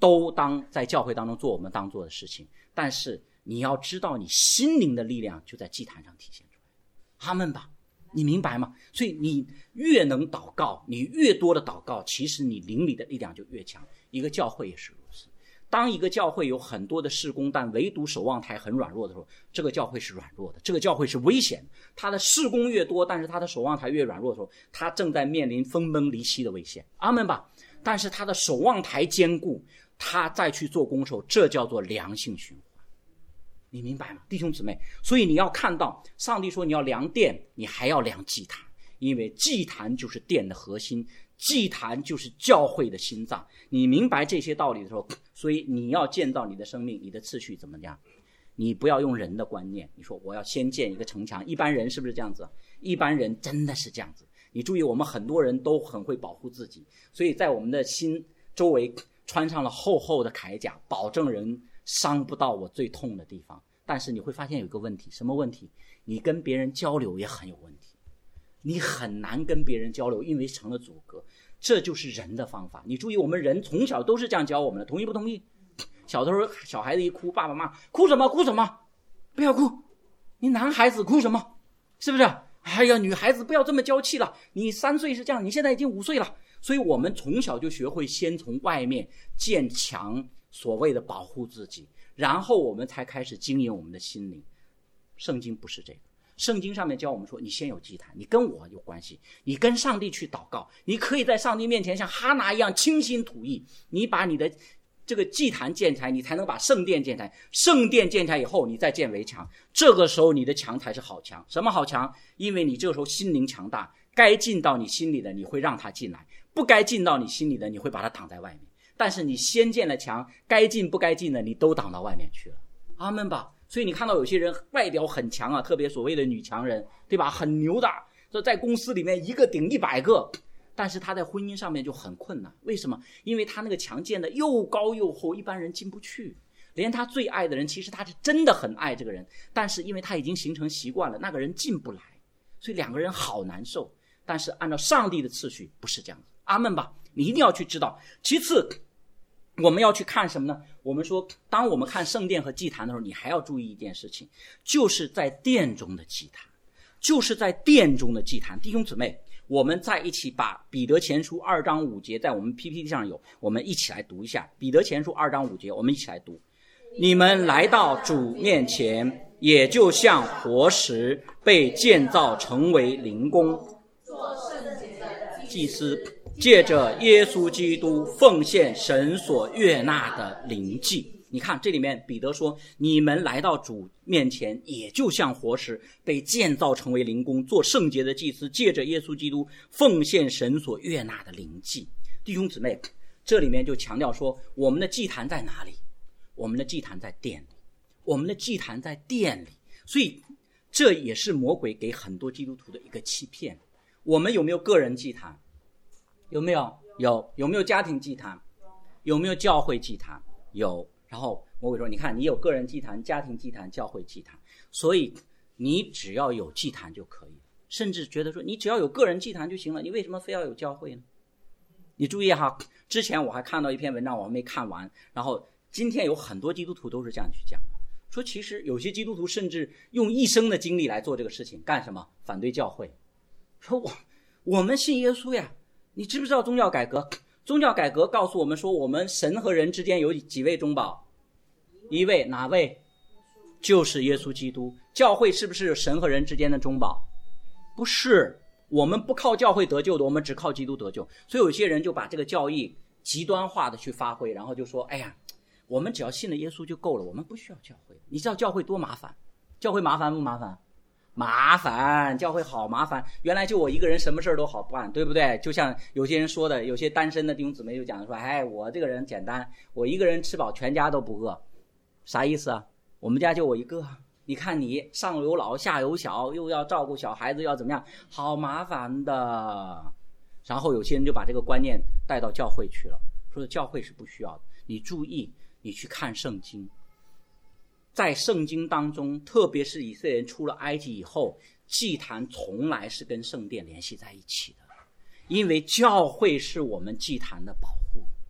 都当在教会当中做我们当做的事情，但是你要知道你心灵的力量就在祭坛上体现出来。阿们吧，你明白吗？所以你越能祷告，你越多的祷告，其实你灵里的力量就越强。一个教会也是如此，当一个教会有很多的事工，但唯独守望台很软弱的时候，这个教会是软弱的，这个教会是危险的。他的事工越多，但是他的守望台越软弱的时候，他正在面临分崩离析的危险。阿们吧。但是他的守望台坚固，他再去做工的时候，这叫做良性循环。你明白吗，弟兄姊妹？所以你要看到上帝说你要量殿，你还要量祭坛，因为祭坛就是殿的核心，祭坛就是教会的心脏。你明白这些道理的时候，所以你要建造你的生命，你的次序怎么样？你不要用人的观念，你说我要先建一个城墙，一般人是不是这样子？一般人真的是这样子。你注意，我们很多人都很会保护自己，所以在我们的心周围穿上了厚厚的铠甲，保证人伤不到我最痛的地方。但是你会发现有一个问题，什么问题？你跟别人交流也很有问题，你很难跟别人交流，因为成了阻隔。这就是人的方法。你注意，我们人从小都是这样教我们的，同意不同意？小的时候小孩子一哭，爸爸妈妈哭什么哭什么，不要哭，你男孩子哭什么，是不是？哎呀，女孩子不要这么娇气了，你3岁是这样，你现在已经5岁了。所以我们从小就学会先从外面建墙，所谓的保护自己，然后我们才开始经营我们的心灵。圣经不是这个，圣经上面教我们说，你先有祭坛，你跟我有关系，你跟上帝去祷告，你可以在上帝面前像哈拿一样倾心吐意，你把你的这个祭坛建起来，你才能把圣殿建起来，圣殿建起来以后，你再建围墙，这个时候你的墙才是好墙。什么好墙？因为你这个时候心灵强大，该进到你心里的你会让他进来，不该进到你心里的你会把它挡在外面。但是你先建了墙，该进不该进的你都挡到外面去了。阿们吧。所以你看到有些人外表很强啊，特别所谓的女强人，对吧？很牛的，说在公司里面一个顶100个，但是他在婚姻上面就很困难。为什么？因为他那个墙建的又高又厚，一般人进不去。连他最爱的人，其实他是真的很爱这个人，但是因为他已经形成习惯了，那个人进不来，所以两个人好难受。但是按照上帝的次序不是这样子。阿们吧，你一定要去知道。其次我们要去看什么呢？我们说当我们看圣殿和祭坛的时候，你还要注意一件事情，就是在殿中的祭坛，就是在殿中的祭坛。弟兄姊妹，我们在一起把彼得前书2章5节在我们 PPT 上有，我们一起来读一下。彼得前书2章5节，我们一起来读。你们来到主面前，也就像活石被建造成为灵宫，做圣洁的祭司，借着耶稣基督奉献神所悦纳的灵祭。你看这里面彼得说，你们来到主面前，也就像活石被建造成为灵宫，做圣洁的祭司，借着耶稣基督奉献神所悦纳的灵祭。弟兄姊妹，这里面就强调说，我们的祭坛在哪里？我们的祭坛在殿里，我们的祭坛在殿里。所以这也是魔鬼给很多基督徒的一个欺骗。我们有没有个人祭坛？有没有？有没有家庭祭坛？有没有教会祭坛？有。然后魔鬼说，你看你有个人祭坛、家庭祭坛、教会祭坛，所以你只要有祭坛就可以，甚至觉得说你只要有个人祭坛就行了，你为什么非要有教会呢？你注意哈，之前我还看到一篇文章，我还没看完，然后今天有很多基督徒都是这样去讲的，说其实有些基督徒甚至用一生的精力来做这个事情，干什么？反对教会。说我们信耶稣呀，你知不知道宗教改革？宗教改革告诉我们说，我们神和人之间有几位中保？一位，哪位？就是耶稣基督。教会是不是神和人之间的中保？不是，我们不靠教会得救的，我们只靠基督得救。所以有些人就把这个教义极端化的去发挥，然后就说，哎呀，我们只要信了耶稣就够了，我们不需要教会。你知道教会多麻烦？教会麻烦不麻烦？麻烦，教会好麻烦。原来就我一个人什么事都好办，对不对？就像有些人说的，有些单身的弟兄姊妹就讲说，哎，我这个人简单，我一个人吃饱全家都不饿。啥意思啊？我们家就我一个，你看你上有老下有小，又要照顾小孩子，要怎么样，好麻烦的。然后有些人就把这个观念带到教会去了，说教会是不需要的。你注意，你去看圣经，在圣经当中，特别是以色列人出了埃及以后，祭坛从来是跟圣殿联系在一起的，因为教会是我们祭坛的保护。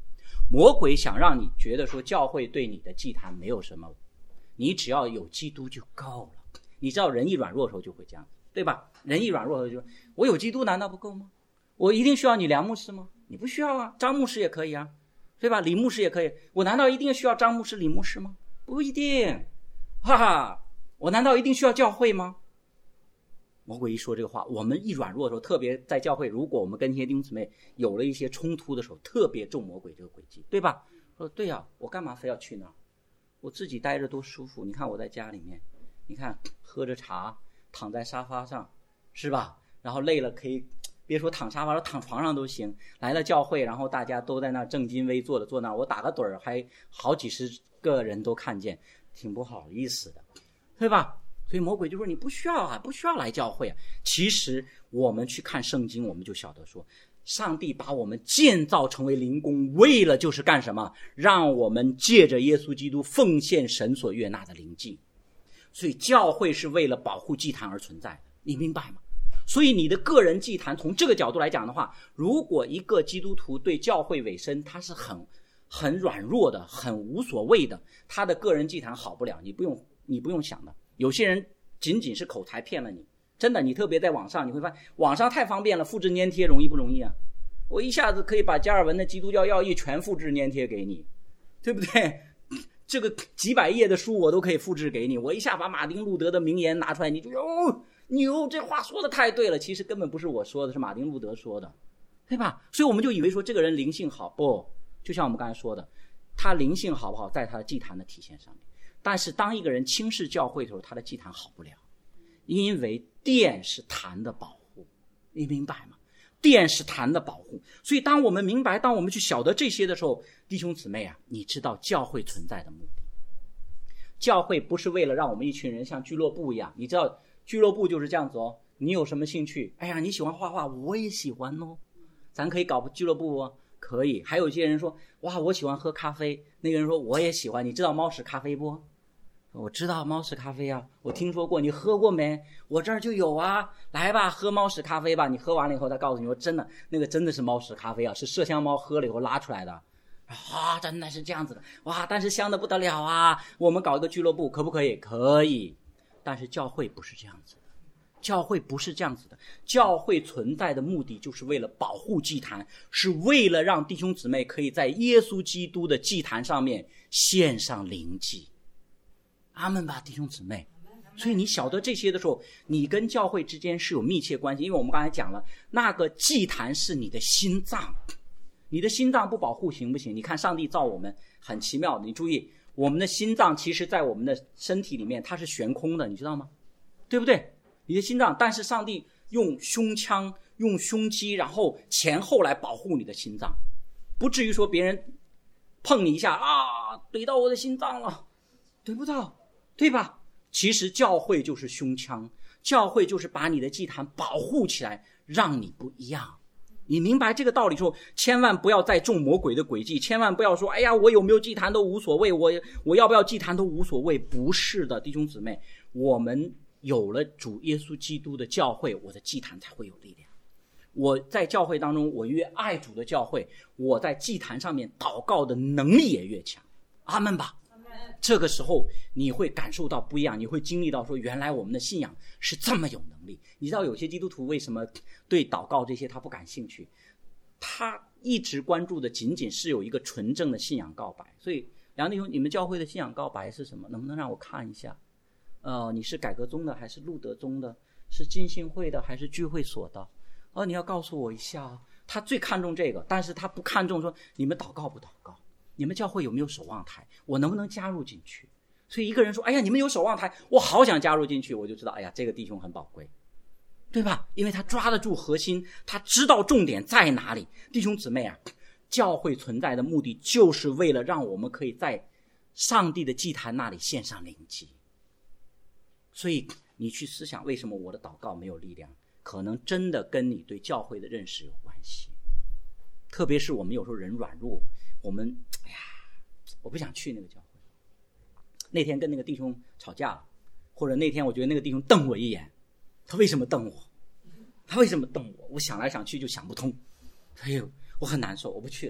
魔鬼想让你觉得说教会对你的祭坛没有什么，你只要有基督就够了。你知道人一软弱的时候就会这样，对吧？人一软弱的时候就我有基督难道不够吗？我一定需要你梁牧师吗？你不需要啊，张牧师也可以啊，对吧？李牧师也可以。我难道一定需要张牧师、李牧师吗？不一定。哈哈，我难道一定需要教会吗？魔鬼一说这个话，我们一软弱的时候，特别在教会，如果我们跟一些弟兄姊妹有了一些冲突的时候，特别中魔鬼这个诡计，对吧？说对呀，我干嘛非要去那儿？我自己待着多舒服。你看我在家里面，你看喝着茶，躺在沙发上，是吧？然后累了可以别说躺沙发，躺床上都行。来了教会，然后大家都在那儿正襟危坐的坐那儿，我打个盹儿，还好几十个人都看见，挺不好意思的，对吧？所以魔鬼就说你不需要啊，不需要来教会啊。其实我们去看圣经，我们就晓得说，上帝把我们建造成为灵宫，为了就是干什么？让我们借着耶稣基督奉献神所悦纳的灵祭。所以教会是为了保护祭坛而存在的，你明白吗？所以你的个人祭坛，从这个角度来讲的话，如果一个基督徒对教会委身，他是很软弱的，很无所谓的，他的个人祭坛好不了，你不用想的。有些人仅仅是口才骗了你，真的，你特别在网上，你会发现网上太方便了，复制粘贴容易不容易啊？我一下子可以把加尔文的基督教要义全复制粘贴给你，对不对？这个几百页的书我都可以复制给你，我一下把马丁路德的名言拿出来，你就牛，这话说的太对了，其实根本不是我说的，是马丁路德说的，对吧？所以我们就以为说这个人灵性好，不，就像我们刚才说的，他灵性好不好在他的祭坛的体现上面。但是当一个人轻视教会的时候，他的祭坛好不了，因为殿是坛的保护，你明白吗？殿是坛的保护。所以当我们明白，当我们去晓得这些的时候，弟兄姊妹啊，你知道教会存在的目的。教会不是为了让我们一群人像俱乐部一样，你知道俱乐部就是这样子哦，你有什么兴趣？哎呀，你喜欢画画，我也喜欢哦，咱可以搞俱乐部哦，可以。还有一些人说，哇，我喜欢喝咖啡，那个人说我也喜欢，你知道猫屎咖啡不？我知道猫屎咖啡啊，我听说过，你喝过没？我这儿就有啊，来吧，喝猫屎咖啡吧。你喝完了以后，他告诉你说，真的，那个真的是猫屎咖啡啊，是麝香猫喝了以后拉出来的。啊，真的是这样子的，哇，但是香的不得了啊！我们搞一个俱乐部可不可以？可以，但是教会不是这样子的，教会不是这样子的。教会存在的目的就是为了保护祭坛，是为了让弟兄姊妹可以在耶稣基督的祭坛上面献上灵祭。阿们吧，弟兄姊妹。所以你晓得这些的时候，你跟教会之间是有密切关系，因为我们刚才讲了，那个祭坛是你的心脏，你的心脏不保护行不行？你看上帝造我们很奇妙的，你注意，我们的心脏其实在我们的身体里面它是悬空的，你知道吗？对不对？你的心脏，但是上帝用胸腔用胸肌然后前后来保护你的心脏，不至于说别人碰你一下啊，怼到我的心脏了，怼不到，对吧？其实教会就是胸腔，教会就是把你的祭坛保护起来，让你不一样。你明白这个道理之后，千万不要再中魔鬼的诡计，千万不要说，哎呀，我有没有祭坛都无所谓，我要不要祭坛都无所谓。不是的，弟兄姊妹，我们有了主耶稣基督的教会，我的祭坛才会有力量。我在教会当中，我越爱主的教会，我在祭坛上面祷告的能力也越强。阿们吧。这个时候你会感受到不一样，你会经历到说，原来我们的信仰是这么有能力。你知道有些基督徒为什么对祷告这些他不感兴趣？他一直关注的仅仅是有一个纯正的信仰告白。所以梁弟兄，你们教会的信仰告白是什么？能不能让我看一下？你是改革宗的还是路德宗的？是浸信会的还是聚会所的？你要告诉我一下。他最看重这个，但是他不看重说你们祷告不祷告，你们教会有没有守望台，我能不能加入进去。所以一个人说，哎呀，你们有守望台，我好想加入进去，我就知道，哎呀，这个弟兄很宝贵，对吧？因为他抓得住核心，他知道重点在哪里。弟兄姊妹啊，教会存在的目的就是为了让我们可以在上帝的祭坛那里献上灵祭。所以你去思想，为什么我的祷告没有力量，可能真的跟你对教会的认识有关系。特别是我们有时候人软弱，我们哎呀，我不想去那个教会。那天跟那个弟兄吵架了，或者那天我觉得那个弟兄瞪我一眼，他为什么瞪我？他为什么瞪我？我想来想去就想不通，哎呦，我很难受，我不去了。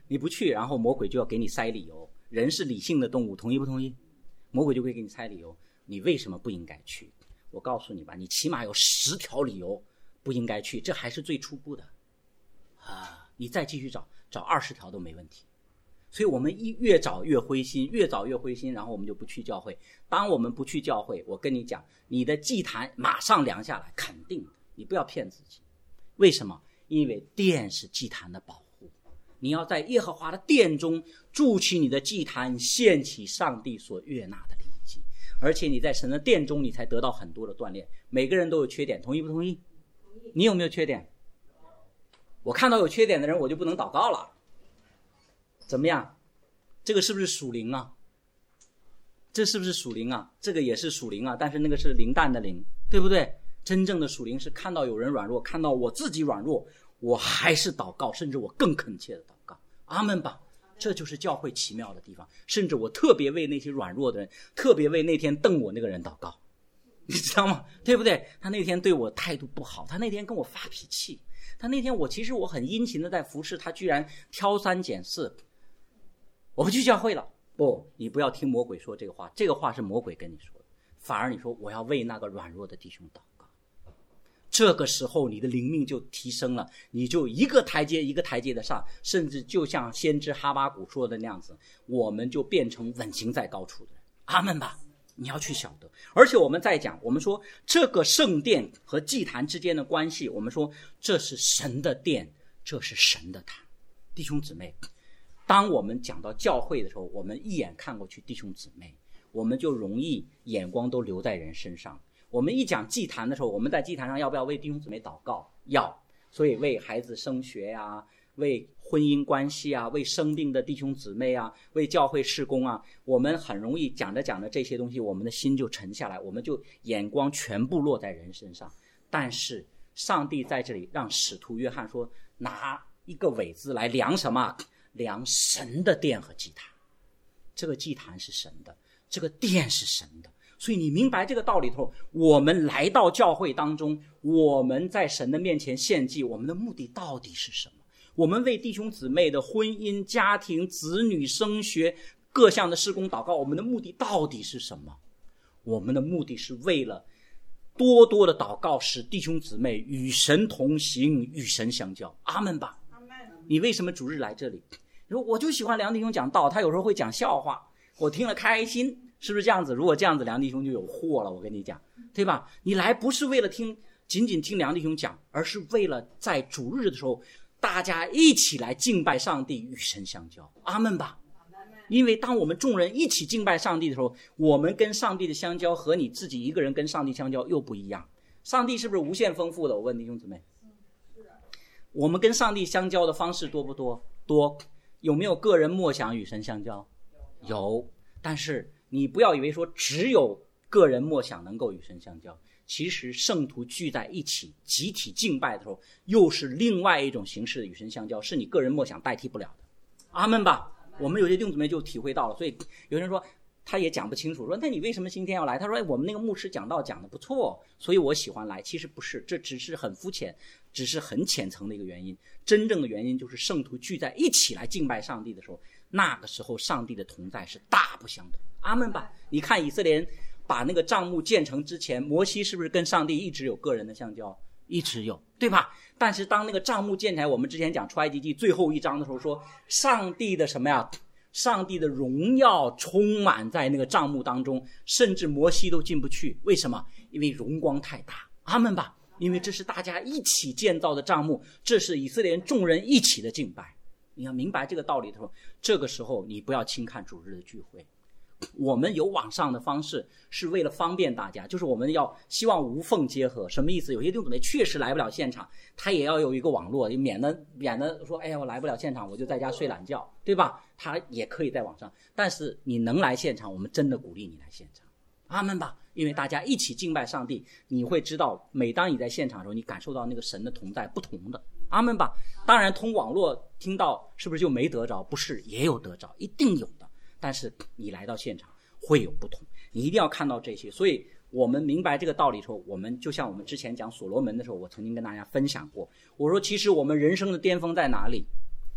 你不去，然后魔鬼就要给你塞理由。人是理性的动物，同意不同意？魔鬼就会给你塞理由，你为什么不应该去？我告诉你吧，你起码有10条理由不应该去，这还是最初步的你再继续找20条都没问题。所以我们越找越灰心，越找越灰心，然后我们就不去教会。当我们不去教会，我跟你讲，你的祭坛马上凉下来，肯定的，你不要骗自己。为什么？因为殿是祭坛的保护，你要在耶和华的殿中筑起你的祭坛，献起上帝所悦纳的灵祭。而且你在神的殿中，你才得到很多的锻炼。每个人都有缺点，同意不同意？你有没有缺点？我看到有缺点的人，我就不能祷告了。怎么样？这个是不是属灵啊？这是不是属灵啊？这个也是属灵啊，但是那个是灵淡的灵，对不对？真正的属灵是看到有人软弱，看到我自己软弱，我还是祷告，甚至我更恳切的祷告。阿们吧。这就是教会奇妙的地方。甚至我特别为那些软弱的人，特别为那天瞪我那个人祷告，你知道吗？对不对？他那天对我态度不好，他那天跟我发脾气，他那天其实我很殷勤的在服侍他，居然挑三拣四。我不去教会了。不，你不要听魔鬼说这个话，这个话是魔鬼跟你说的，反而你说我要为那个软弱的弟兄祷告。这个时候你的灵命就提升了，你就一个台阶一个台阶的上，甚至就像先知哈巴谷说的那样子，我们就变成稳行在高处的人。阿们吧。你要去晓得。而且我们再讲，我们说这个圣殿和祭坛之间的关系，我们说这是神的殿，这是神的坛。弟兄姊妹，当我们讲到教会的时候，我们一眼看过去弟兄姊妹，我们就容易眼光都留在人身上。我们一讲祭坛的时候，我们在祭坛上要不要为弟兄姊妹祷告？要。所以为孩子升学啊，为婚姻关系啊，为生病的弟兄姊妹啊，为教会事工啊，我们很容易讲着讲着这些东西，我们的心就沉下来，我们就眼光全部落在人身上。但是上帝在这里让使徒约翰说，拿一个苇子来量什么？量神的殿和祭坛。这个祭坛是神的，这个殿是神的。所以你明白这个道理后，我们来到教会当中，我们在神的面前献祭，我们的目的到底是什么？我们为弟兄姊妹的婚姻、家庭、子女升学各项的事工祷告，我们的目的到底是什么？我们的目的是为了多多的祷告，使弟兄姊妹与神同行，与神相交。阿们吧。你为什么主日来这里？你说我就喜欢梁弟兄讲道，他有时候会讲笑话，我听了开心，是不是这样子？如果这样子，梁弟兄就有祸了，我跟你讲，对吧？你来不是为了仅仅听梁弟兄讲，而是为了在主日的时候大家一起来敬拜上帝，与神相交。阿们吧。因为当我们众人一起敬拜上帝的时候，我们跟上帝的相交和你自己一个人跟上帝相交又不一样。上帝是不是无限丰富的？我问弟兄姊妹，我们跟上帝相交的方式多不多？多。有没有个人默想与神相交？有。但是你不要以为说只有个人默想能够与神相交，其实圣徒聚在一起集体敬拜的时候，又是另外一种形式的与神相交，是你个人默想代替不了的。阿们吧。我们有些弟兄姊妹就体会到了。所以有人说他也讲不清楚，说那你为什么今天要来？他说我们那个牧师讲道讲得不错，所以我喜欢来。其实不是，这只是很肤浅，只是很浅层的一个原因。真正的原因就是圣徒聚在一起来敬拜上帝的时候，那个时候上帝的同在是大不相同。阿们吧。你看以色列人把那个帐幕建成之前，摩西是不是跟上帝一直有个人的相交？一直有，对吧？但是当那个帐幕建起来，我们之前讲出埃及记最后一章的时候说，上帝的什么呀？上帝的荣耀充满在那个帐幕当中，甚至摩西都进不去。为什么？因为荣光太大。阿们吧。因为这是大家一起建造的帐幕，这是以色列人众人一起的敬拜。你要明白这个道理的时候，这个时候你不要轻看主日的聚会。我们有网上的方式是为了方便大家，就是我们要希望无缝结合。什么意思？有些弟兄姊妹确实来不了现场，他也要有一个网络，免得说哎呀我来不了现场，我就在家睡懒觉，对吧？他也可以在网上。但是你能来现场，我们真的鼓励你来现场。阿们吧。因为大家一起敬拜上帝，你会知道每当你在现场的时候，你感受到那个神的同在不同的。阿们吧。当然通网络听到是不是就没得着？不是，也有得着，一定有的。但是你来到现场会有不同，你一定要看到这些。所以我们明白这个道理之后，我们就像我们之前讲所罗门的时候，我曾经跟大家分享过，我说其实我们人生的巅峰在哪里？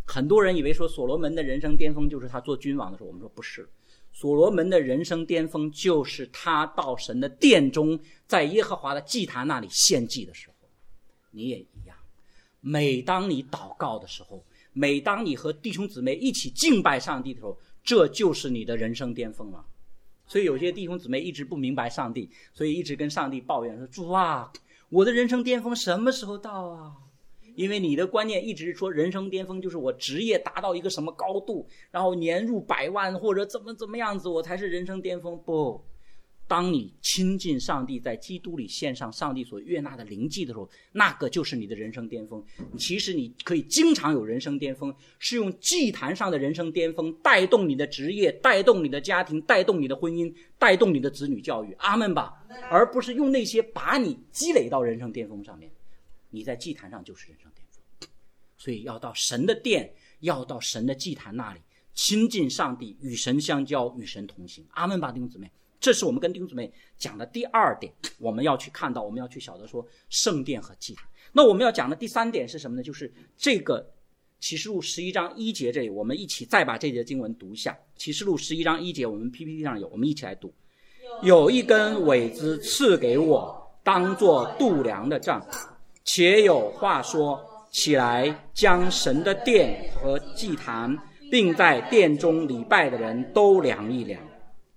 很多人以为说所罗门的人生巅峰就是他做君王的时候，我们说不是，所罗门的人生巅峰就是他到神的殿中，在耶和华的祭坛那里献祭的时候。你也一样，每当你祷告的时候，每当你和弟兄姊妹一起敬拜上帝的时候，这就是你的人生巅峰了。所以有些弟兄姊妹一直不明白上帝，所以一直跟上帝抱怨说，主啊，我的人生巅峰什么时候到啊？因为你的观念一直说人生巅峰就是我职业达到一个什么高度，然后年入100万或者怎么样子，我才是人生巅峰。不，当你亲近上帝，在基督里献上上帝所悦纳的灵祭的时候，那个就是你的人生巅峰。其实你可以经常有人生巅峰，是用祭坛上的人生巅峰带动你的职业，带动你的家庭，带动你的婚姻，带动你的子女教育。阿们吧。而不是用那些把你积累到人生巅峰上面。你在祭坛上就是人生巅峰。所以要到神的殿，要到神的祭坛那里亲近上帝，与神相交，与神同行。阿们吧，弟兄姊妹。这是我们跟弟兄姊妹讲的第2点，我们要去看到，我们要去晓得说圣殿和祭坛。那我们要讲的第3点是什么呢？就是这个启示录11章1节这里，我们一起再把这节经文读一下。启示录11章1节，我们 PPT 上有，我们一起来读。有一根苇子赐给我，当作度量的杖，且有话说，起来将神的殿和祭坛，并在殿中礼拜的人都量一量。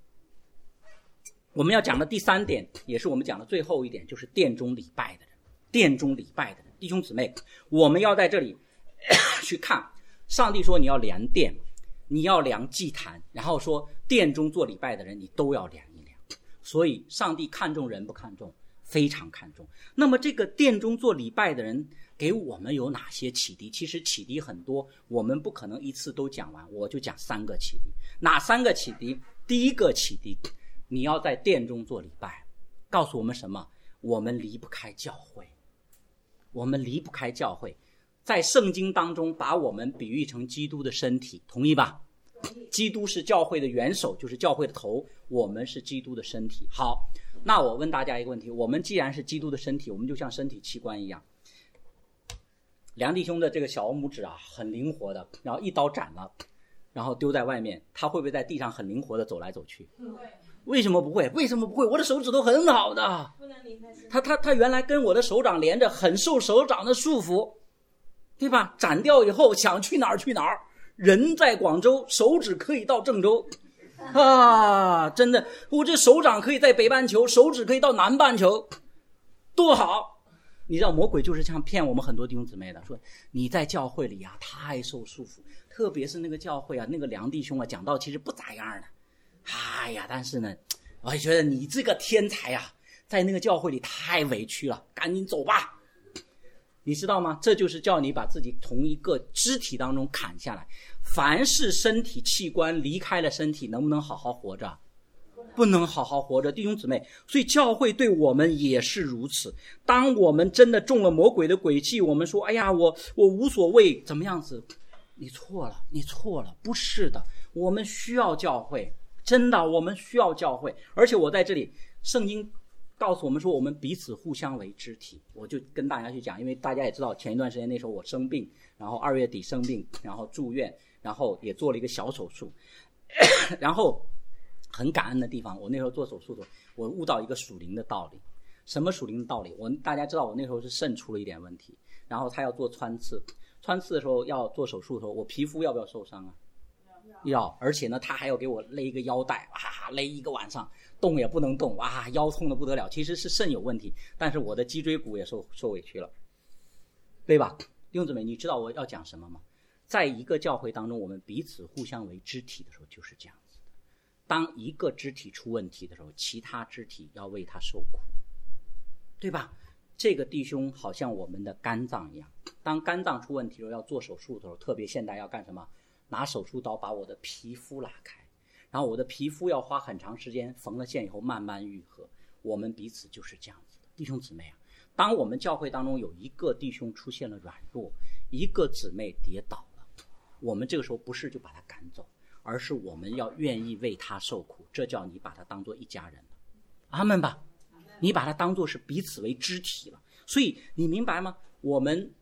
我们要讲的第3点，也是我们讲的最后一点，就是殿中礼拜的人。殿中礼拜的人，弟兄姊妹，我们要在这里去看，上帝说你要量殿，你要量祭坛，然后说殿中做礼拜的人你都要量一量。所以上帝看重人不看重？非常看重。那么这个殿中做礼拜的人给我们有哪些启迪？其实启迪很多，我们不可能一次都讲完，我就讲3个启迪。哪3个启迪？第一个启迪，你要在殿中做礼拜，告诉我们什么？我们离不开教会，我们离不开教会。在圣经当中把我们比喻成基督的身体，同意吧？基督是教会的元首，就是教会的头，我们是基督的身体。好，那我问大家一个问题，我们既然是基督的身体，我们就像身体器官一样。梁弟兄的这个小拇指啊，很灵活的，然后一刀斩了，然后丢在外面，他会不会在地上很灵活的走来走去？不会。为什么不会？为什么不会？我的手指头很好的，不能离开身体。他原来跟我的手掌连着，很受手掌的束缚，对吧？斩掉以后想去哪儿去哪儿，人在广州，手指可以到郑州啊！真的，我这手掌可以在北半球，手指可以到南半球，多好！你知道魔鬼就是这样骗我们很多弟兄姊妹的，说你在教会里啊太受束缚，特别是那个教会啊，那个梁弟兄啊讲道其实不咋样的。哎呀，但是呢，我觉得你这个天才啊，在那个教会里太委屈了，赶紧走吧。你知道吗？这就是叫你把自己从一个肢体当中砍下来。凡是身体器官离开了身体，能不能好好活着？不能好好活着，弟兄姊妹。所以教会对我们也是如此。当我们真的中了魔鬼的诡计，我们说哎呀，我无所谓，怎么样子？你错了，你错了，不是的，我们需要教会。真的，我们需要教会。而且我在这里，圣经告诉我们说，我们彼此互相为肢体。我就跟大家去讲，因为大家也知道，前一段时间那时候我生病，然后2月底生病，然后住院，然后也做了一个小手术。然后很感恩的地方，我那时候做手术的时候，我悟到一个属灵的道理。什么属灵的道理？大家知道我那时候是肾出了一点问题，然后他要做穿刺，穿刺的时候要做手术的时候，我皮肤要不要受伤啊？要，而且呢他还要给我勒一个腰带，哇，勒1个晚上，动也不能动，哇，腰痛的不得了。其实是肾有问题，但是我的脊椎骨也受委屈了，对吧？弟兄姊妹，你知道我要讲什么吗？在一个教会当中，我们彼此互相为肢体的时候就是这样子的。当一个肢体出问题的时候，其他肢体要为他受苦，对吧？这个弟兄好像我们的肝脏一样，当肝脏出问题的时候要做手术的时候，特别现代要干什么？拿手术刀把我的皮肤拉开，然后我的皮肤要花很长时间，缝了线以后慢慢愈合。我们彼此就是这样子的。弟兄姊妹啊，当我们教会当中有一个弟兄出现了软弱，一个姊妹跌倒了，我们这个时候不是就把他赶走，而是我们要愿意为他受苦，这叫你把他当作一家人了。阿们吧，你把他当作是彼此为肢体了。所以你明白吗？我们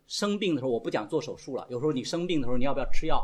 生病的时候，我不讲做手术了，有时候你生病的时候，你要不要吃药？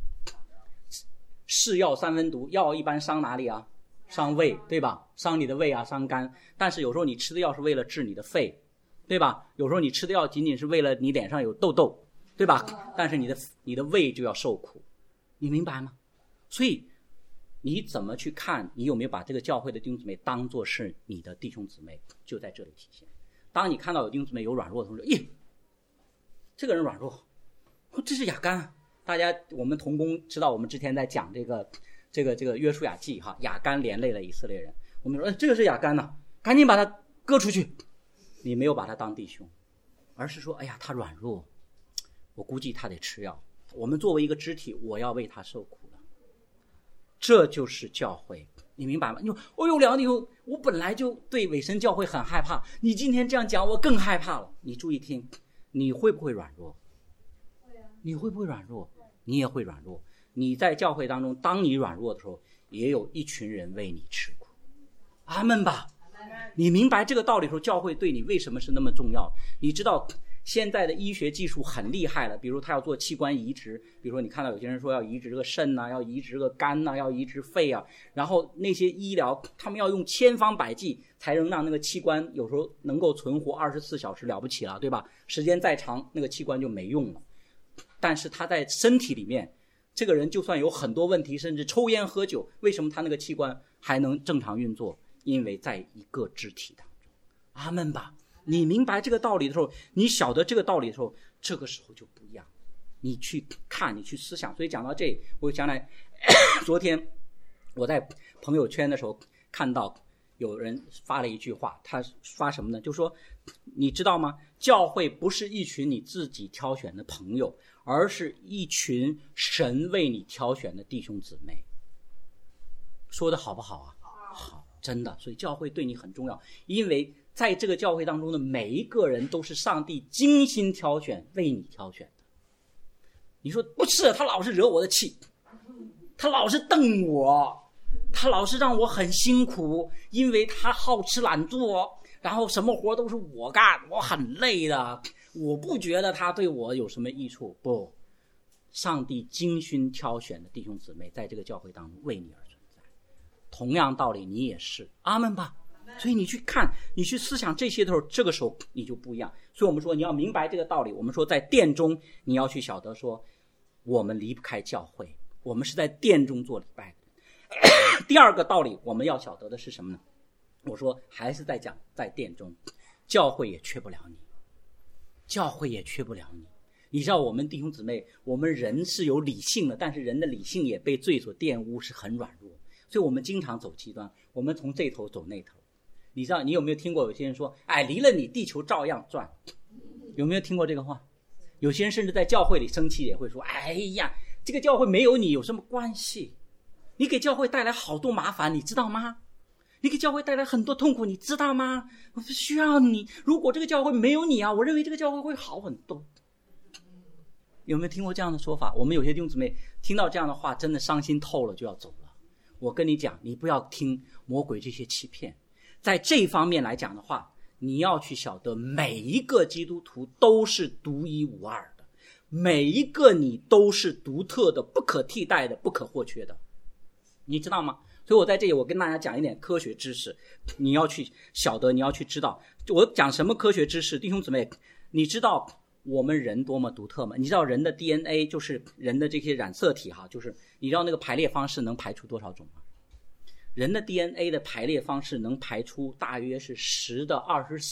是药三分毒，药一般伤哪里啊？伤胃，对吧？伤你的胃啊，伤肝。但是有时候你吃的药是为了治你的肺，对吧？有时候你吃的药仅仅是为了你脸上有痘痘，对吧？但是你的胃就要受苦，你明白吗？所以你怎么去看，你有没有把这个教会的弟兄姊妹当作是你的弟兄姊妹，就在这里体现。当你看到有弟兄姊妹有软弱的时候，咦，这个人软弱，这是亚干啊。大家我们同工知道，我们之前在讲这个约书亚记哈，亚干连累了以色列人，我们说这个是亚干呐，赶紧把他割出去。你没有把他当弟兄，而是说哎呀他软弱，我估计他得吃药，我们作为一个肢体，我要为他受苦了。这就是教会，你明白吗？你说哦哟，两个弟兄，我本来就对伪神教会很害怕，你今天这样讲我更害怕了。你注意听，你会不会软弱？你会不会软弱？你也会软弱。你在教会当中，当你软弱的时候，也有一群人为你吃苦。阿们吧。你明白这个道理的时候，教会对你为什么是那么重要？你知道现在的医学技术很厉害了，比如他要做器官移植，比如说你看到有些人说要移植这个肾啊，要移植这个肝啊，要移植肺啊，然后那些医疗他们要用千方百计才能让那个器官有时候能够存活24小时，了不起了，对吧？时间再长那个器官就没用了。但是他在身体里面，这个人就算有很多问题，甚至抽烟喝酒，为什么他那个器官还能正常运作？因为在一个肢体当中。阿们吧。你明白这个道理的时候，你晓得这个道理的时候，这个时候就不一样。你去看，你去思想。所以讲到这，我想来昨天我在朋友圈的时候看到有人发了一句话，他发什么呢？就说你知道吗？教会不是一群你自己挑选的朋友，而是一群神为你挑选的弟兄姊妹。说的好不好啊？好，真的。所以教会对你很重要，因为在这个教会当中的每一个人都是上帝精心挑选，为你挑选的。你说不是，他老是惹我的气，他老是瞪我，他老是让我很辛苦，因为他好吃懒做，然后什么活都是我干，我很累的，我不觉得他对我有什么益处。不，上帝精心挑选的弟兄姊妹在这个教会当中为你而存在。同样道理，你也是。阿们吧。所以你去看，你去思想这些的时候，这个时候你就不一样。所以我们说你要明白这个道理。我们说在殿中你要去晓得说，我们离不开教会，我们是在殿中做礼拜的。第二个道理我们要晓得的是什么呢？我说还是在讲在殿中，教会也缺不了你，教会也缺不了你。你知道我们弟兄姊妹，我们人是有理性的，但是人的理性也被罪所玷污，是很软弱，所以我们经常走极端，我们从这头走那头。你知道你有没有听过有些人说，哎，离了你地球照样转？有没有听过这个话？有些人甚至在教会里生气也会说，哎呀，这个教会没有你有什么关系？你给教会带来好多麻烦，你知道吗？你给教会带来很多痛苦，你知道吗？我不需要你，如果这个教会没有你啊，我认为这个教会会好很多。有没有听过这样的说法？我们有些弟兄姊妹听到这样的话，真的伤心透了，就要走了。我跟你讲，你不要听魔鬼这些欺骗。在这方面来讲的话，你要去晓得每一个基督徒都是独一无二的，每一个你都是独特的，不可替代的，不可或缺的，你知道吗？所以我在这里我跟大家讲一点科学知识，你要去晓得，你要去知道。我讲什么科学知识？弟兄姊妹，你知道我们人多么独特吗？你知道人的 DNA 就是人的这些染色体哈，就是你知道那个排列方式能排出多少种吗？人的 DNA 的排列方式能排出大约是10的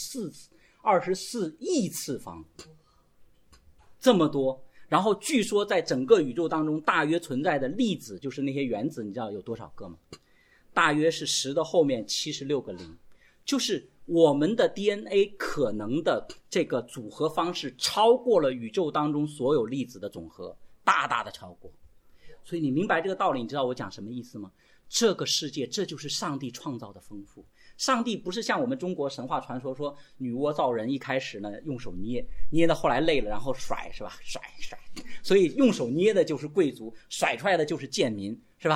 24亿次方，这么多。然后据说在整个宇宙当中大约存在的粒子，就是那些原子，你知道有多少个吗？大约是10的后面76个零，就是我们的 DNA 可能的这个组合方式超过了宇宙当中所有粒子的总和，大大的超过。所以你明白这个道理，你知道我讲什么意思吗？这个世界，这就是上帝创造的丰富。上帝不是像我们中国神话传说说女娲造人一开始呢用手捏到后来累了然后甩，是吧？甩，所以用手捏的就是贵族，甩出来的就是贱民，是吧？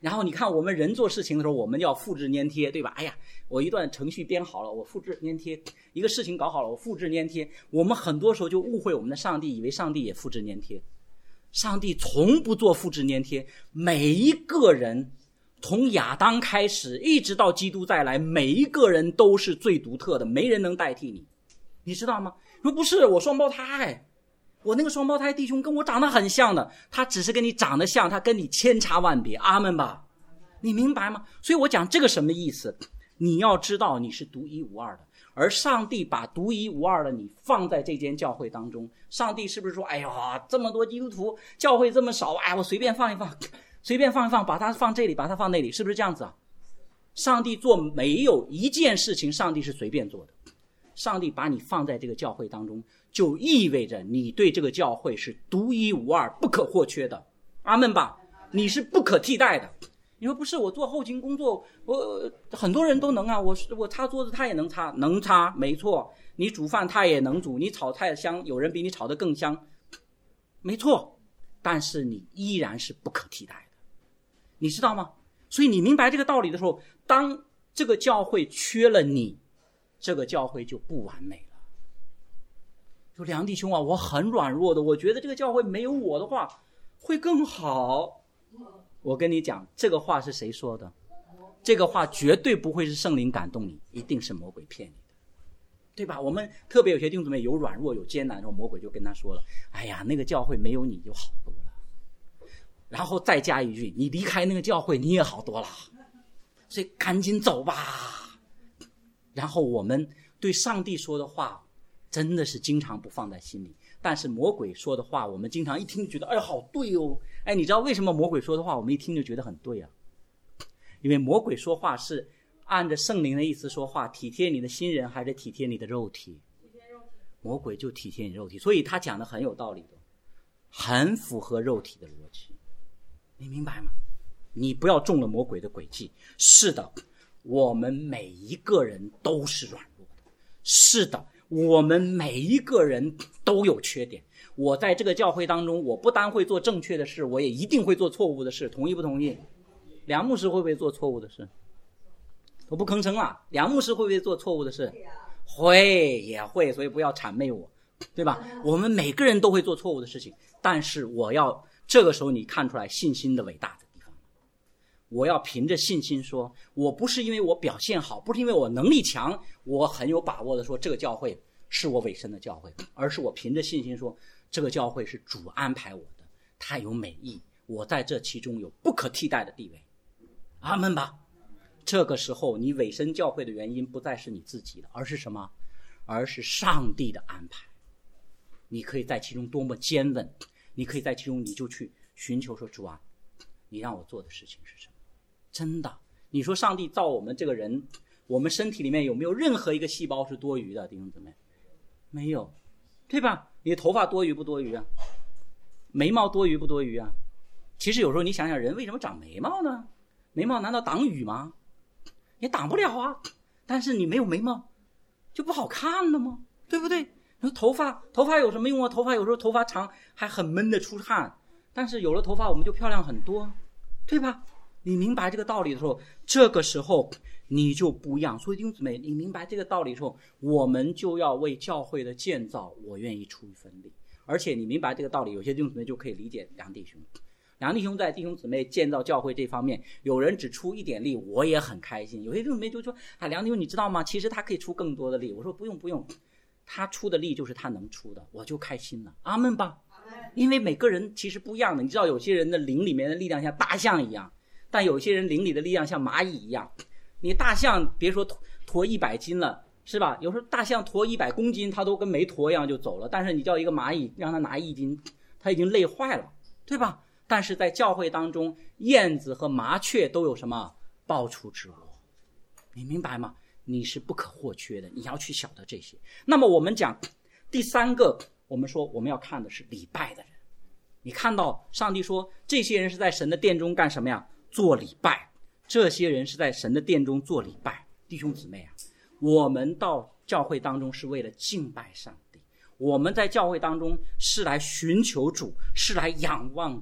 然后你看我们人做事情的时候，我们要复制粘贴，对吧？哎呀，我一段程序编好了，我复制粘贴；一个事情搞好了，我复制粘贴。我们很多时候就误会我们的上帝，以为上帝也复制粘贴。上帝从不做复制粘贴，每一个人从亚当开始一直到基督再来，每一个人都是最独特的，没人能代替你，你知道吗？说不是，我双胞胎，我那个双胞胎弟兄跟我长得很像的，他只是跟你长得像，他跟你千差万别。阿们吧，你明白吗？所以我讲这个什么意思？你要知道你是独一无二的，而上帝把独一无二的你放在这间教会当中。上帝是不是说，哎呀，这么多基督徒，教会这么少，哎，我随便放一放，随便放一放，把它放这里，把它放那里，是不是这样子啊？上帝做没有一件事情上帝是随便做的。上帝把你放在这个教会当中，就意味着你对这个教会是独一无二、不可或缺的。阿们吧，你是不可替代的。你说不是，我做后勤工作，我很多人都能啊，我擦桌子他也能擦，能擦，没错。你煮饭他也能煮，你炒菜香，有人比你炒得更香，没错。但是你依然是不可替代的，你知道吗？所以你明白这个道理的时候，当这个教会缺了你，这个教会就不完美了。说梁弟兄啊，我很软弱的，我觉得这个教会没有我的话会更好。我跟你讲，这个话是谁说的？这个话绝对不会是圣灵感动你，一定是魔鬼骗你的，对吧？我们特别有些弟兄姊妹有软弱有艰难的时候，魔鬼就跟他说了，哎呀，那个教会没有你就好多了，然后再加一句，你离开那个教会你也好多了，所以赶紧走吧。然后我们对上帝说的话真的是经常不放在心里，但是魔鬼说的话我们经常一听就觉得，哎，好对哦。哎，你知道为什么魔鬼说的话我们一听就觉得很对啊？因为魔鬼说话是按着圣灵的意思说话，体贴你的心人还是体贴你的肉体？魔鬼就体贴你肉体，所以他讲的很有道理的，很符合肉体的逻辑，你明白吗？你不要中了魔鬼的诡计。是的，我们每一个人都是软弱的，是的，我们每一个人都有缺点。我在这个教会当中，我不单会做正确的事，我也一定会做错误的事，同意不同意？梁牧师会不会做错误的事？我不吭声啊。梁牧师会不会做错误的事？会，也会，所以不要谄媚我，对吧？我们每个人都会做错误的事情，但是我要这个时候你看出来信心的伟大的地方。我要凭着信心说，我不是因为我表现好，不是因为我能力强，我很有把握的说这个教会是我委身的教会，而是我凭着信心说这个教会是主安排我的，它有美意，我在这其中有不可替代的地位。阿们吧。这个时候你委身教会的原因不再是你自己的，而是什么？而是上帝的安排。你可以在其中多么坚稳，你可以在其中你就去寻求说，主啊，你让我做的事情是什么？真的，你说上帝造我们这个人，我们身体里面有没有任何一个细胞是多余的？弟兄姊妹，没有，对吧？你的头发多余不多余啊？眉毛多余不多余啊？其实有时候你想想，人为什么长眉毛呢？眉毛难道挡雨吗？也挡不了啊。但是你没有眉毛就不好看了吗？对不对？头发有什么用啊？头发有时候头发长还很闷的出汗，但是有了头发我们就漂亮很多，对吧？你明白这个道理的时候，这个时候你就不一样。所以弟兄姊妹，你明白这个道理的时候，我们就要为教会的建造，我愿意出一份力。而且你明白这个道理，有些弟兄姊妹就可以理解梁弟兄。梁弟兄在弟兄姊妹建造教会这方面，有人只出一点力，我也很开心。有些弟兄姊妹就说，啊，梁弟兄你知道吗？其实他可以出更多的力。我说不用，他出的力就是他能出的，我就开心了。阿们吧。因为每个人其实不一样的，你知道有些人的灵里面的力量像大象一样，但有些人灵里的力量像蚂蚁一样。你大象别说驮100斤了，是吧？有时候大象驮100公斤，它都跟没驮一样就走了。但是你叫一个蚂蚁让它拿1斤，它已经累坏了，对吧？但是在教会当中，燕子和麻雀都有什么？抱出之窝。你明白吗？你是不可或缺的，你要去晓得这些。那么我们讲第三个，我们说我们要看的是礼拜的人。你看到上帝说这些人是在神的殿中干什么呀？做礼拜。这些人是在神的殿中做礼拜。弟兄姊妹啊，我们到教会当中是为了敬拜上帝，我们在教会当中是来寻求主，是来仰望主。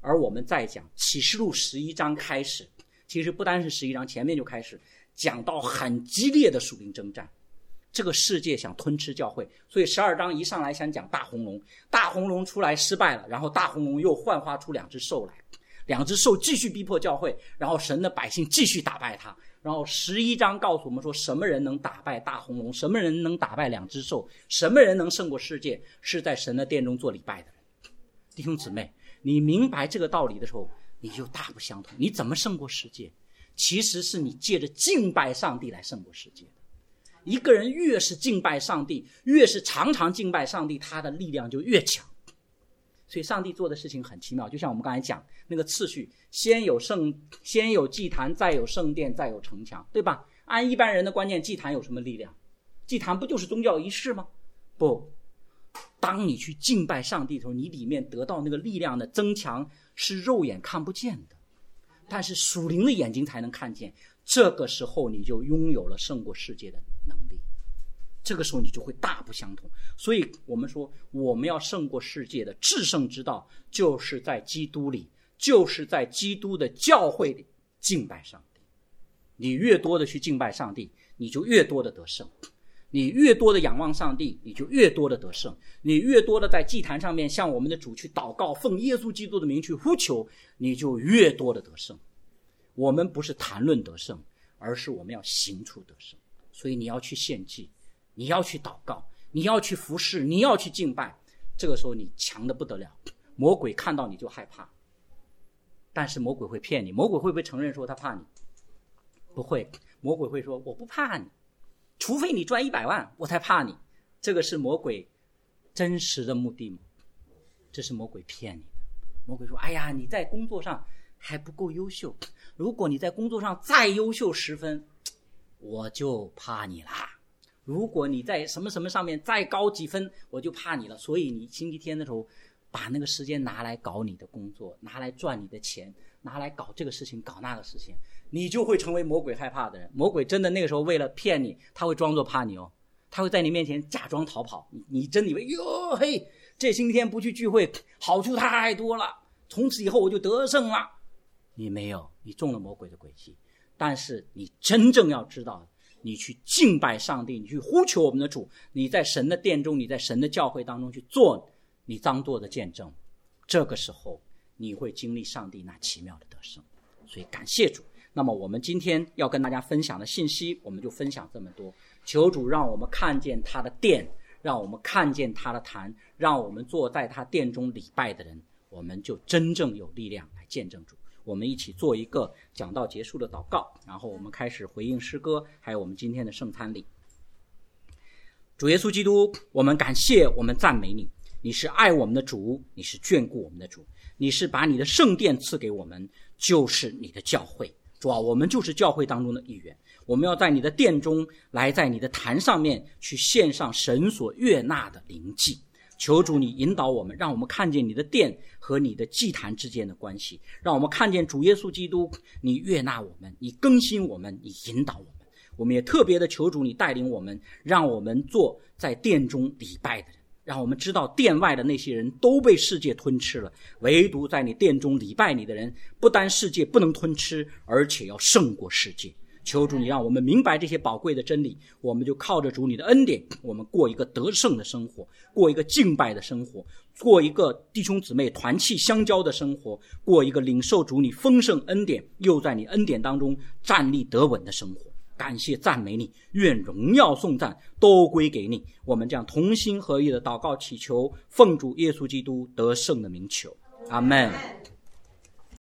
而我们再讲启示录11章开始，其实不单是11章，前面就开始讲到很激烈的属灵征战，这个世界想吞吃教会，所以12章一上来想讲大红龙，大红龙出来失败了，然后大红龙又幻化出2只兽来，两只兽继续逼迫教会，然后神的百姓继续打败他。然后11章告诉我们说，什么人能打败大红龙，什么人能打败2只兽，什么人能胜过世界，是在神的殿中做礼拜的人。弟兄姊妹，你明白这个道理的时候，你就大不相同。你怎么胜过世界？其实是你借着敬拜上帝来胜过世界的。一个人越是敬拜上帝，越是常常敬拜上帝，他的力量就越强。所以上帝做的事情很奇妙，就像我们刚才讲那个次序，先有祭坛，再有圣殿，再有城墙，对吧？按一般人的观念，祭坛有什么力量？祭坛不就是宗教仪式吗？不，当你去敬拜上帝的时候，你里面得到那个力量的增强是肉眼看不见的，但是属灵的眼睛才能看见。这个时候你就拥有了胜过世界的能力，这个时候你就会大不相同。所以我们说，我们要胜过世界的制胜之道，就是在基督里，就是在基督的教会里敬拜上帝。你越多的去敬拜上帝，你就越多的得胜。你越多的仰望上帝，你就越多的得胜。你越多的在祭坛上面向我们的主去祷告，奉耶稣基督的名去呼求，你就越多的得胜。我们不是谈论得胜，而是我们要行出得胜。所以你要去献祭，你要去祷告，你要去服侍，你要去敬拜，这个时候你强得不得了。魔鬼看到你就害怕，但是魔鬼会骗你。魔鬼会不会承认说他怕你？不会，魔鬼会说我不怕你，除非你赚100万我才怕你。这个是魔鬼真实的目的吗？这是魔鬼骗你的。魔鬼说，哎呀，你在工作上还不够优秀，如果你在工作上再优秀10分，我就怕你啦。如果你在什么什么上面再高几分，我就怕你了。所以你星期天的时候把那个时间拿来搞你的工作，拿来赚你的钱，拿来搞这个事情搞那个事情，你就会成为魔鬼害怕的人。魔鬼真的那个时候为了骗你，他会装作怕你哦，他会在你面前假装逃跑。你真以为哟嘿，这星期天不去聚会好处太多了，从此以后我就得胜了。你没有，你中了魔鬼的诡计。但是你真正要知道，你去敬拜上帝，你去呼求我们的主，你在神的殿中，你在神的教会当中去做你当做的见证，这个时候你会经历上帝那奇妙的得胜。所以感谢主。那么我们今天要跟大家分享的信息，我们就分享这么多。求主让我们看见他的殿，让我们看见他的坛，让我们坐在他殿中礼拜的人，我们就真正有力量来见证主。我们一起做一个讲道结束的祷告，然后我们开始回应诗歌，还有我们今天的圣餐礼。主耶稣基督，我们感谢，我们赞美你，你是爱我们的主，你是眷顾我们的主，你是把你的圣殿赐给我们，就是你的教会。主啊，我们就是教会当中的一员，我们要在你的殿中来，在你的坛上面去献上神所悦纳的灵祭。求主你引导我们，让我们看见你的殿和你的祭坛之间的关系，让我们看见主耶稣基督，你悦纳我们，你更新我们，你引导我们。我们也特别的求主你带领我们，让我们做在殿中礼拜的人，让我们知道殿外的那些人都被世界吞吃了，唯独在你殿中礼拜你的人，不单世界不能吞吃，而且要胜过世界。求主你让我们明白这些宝贵的真理，我们就靠着主你的恩典，我们过一个得胜的生活，过一个敬拜的生活，过一个弟兄姊妹团契相交的生活，过一个领受主你丰盛恩典，又在你恩典当中站立得稳的生活。感谢赞美你，愿荣耀颂赞都归给你。我们这样同心合意的祷告祈求，奉主耶稣基督得胜的名求，阿们。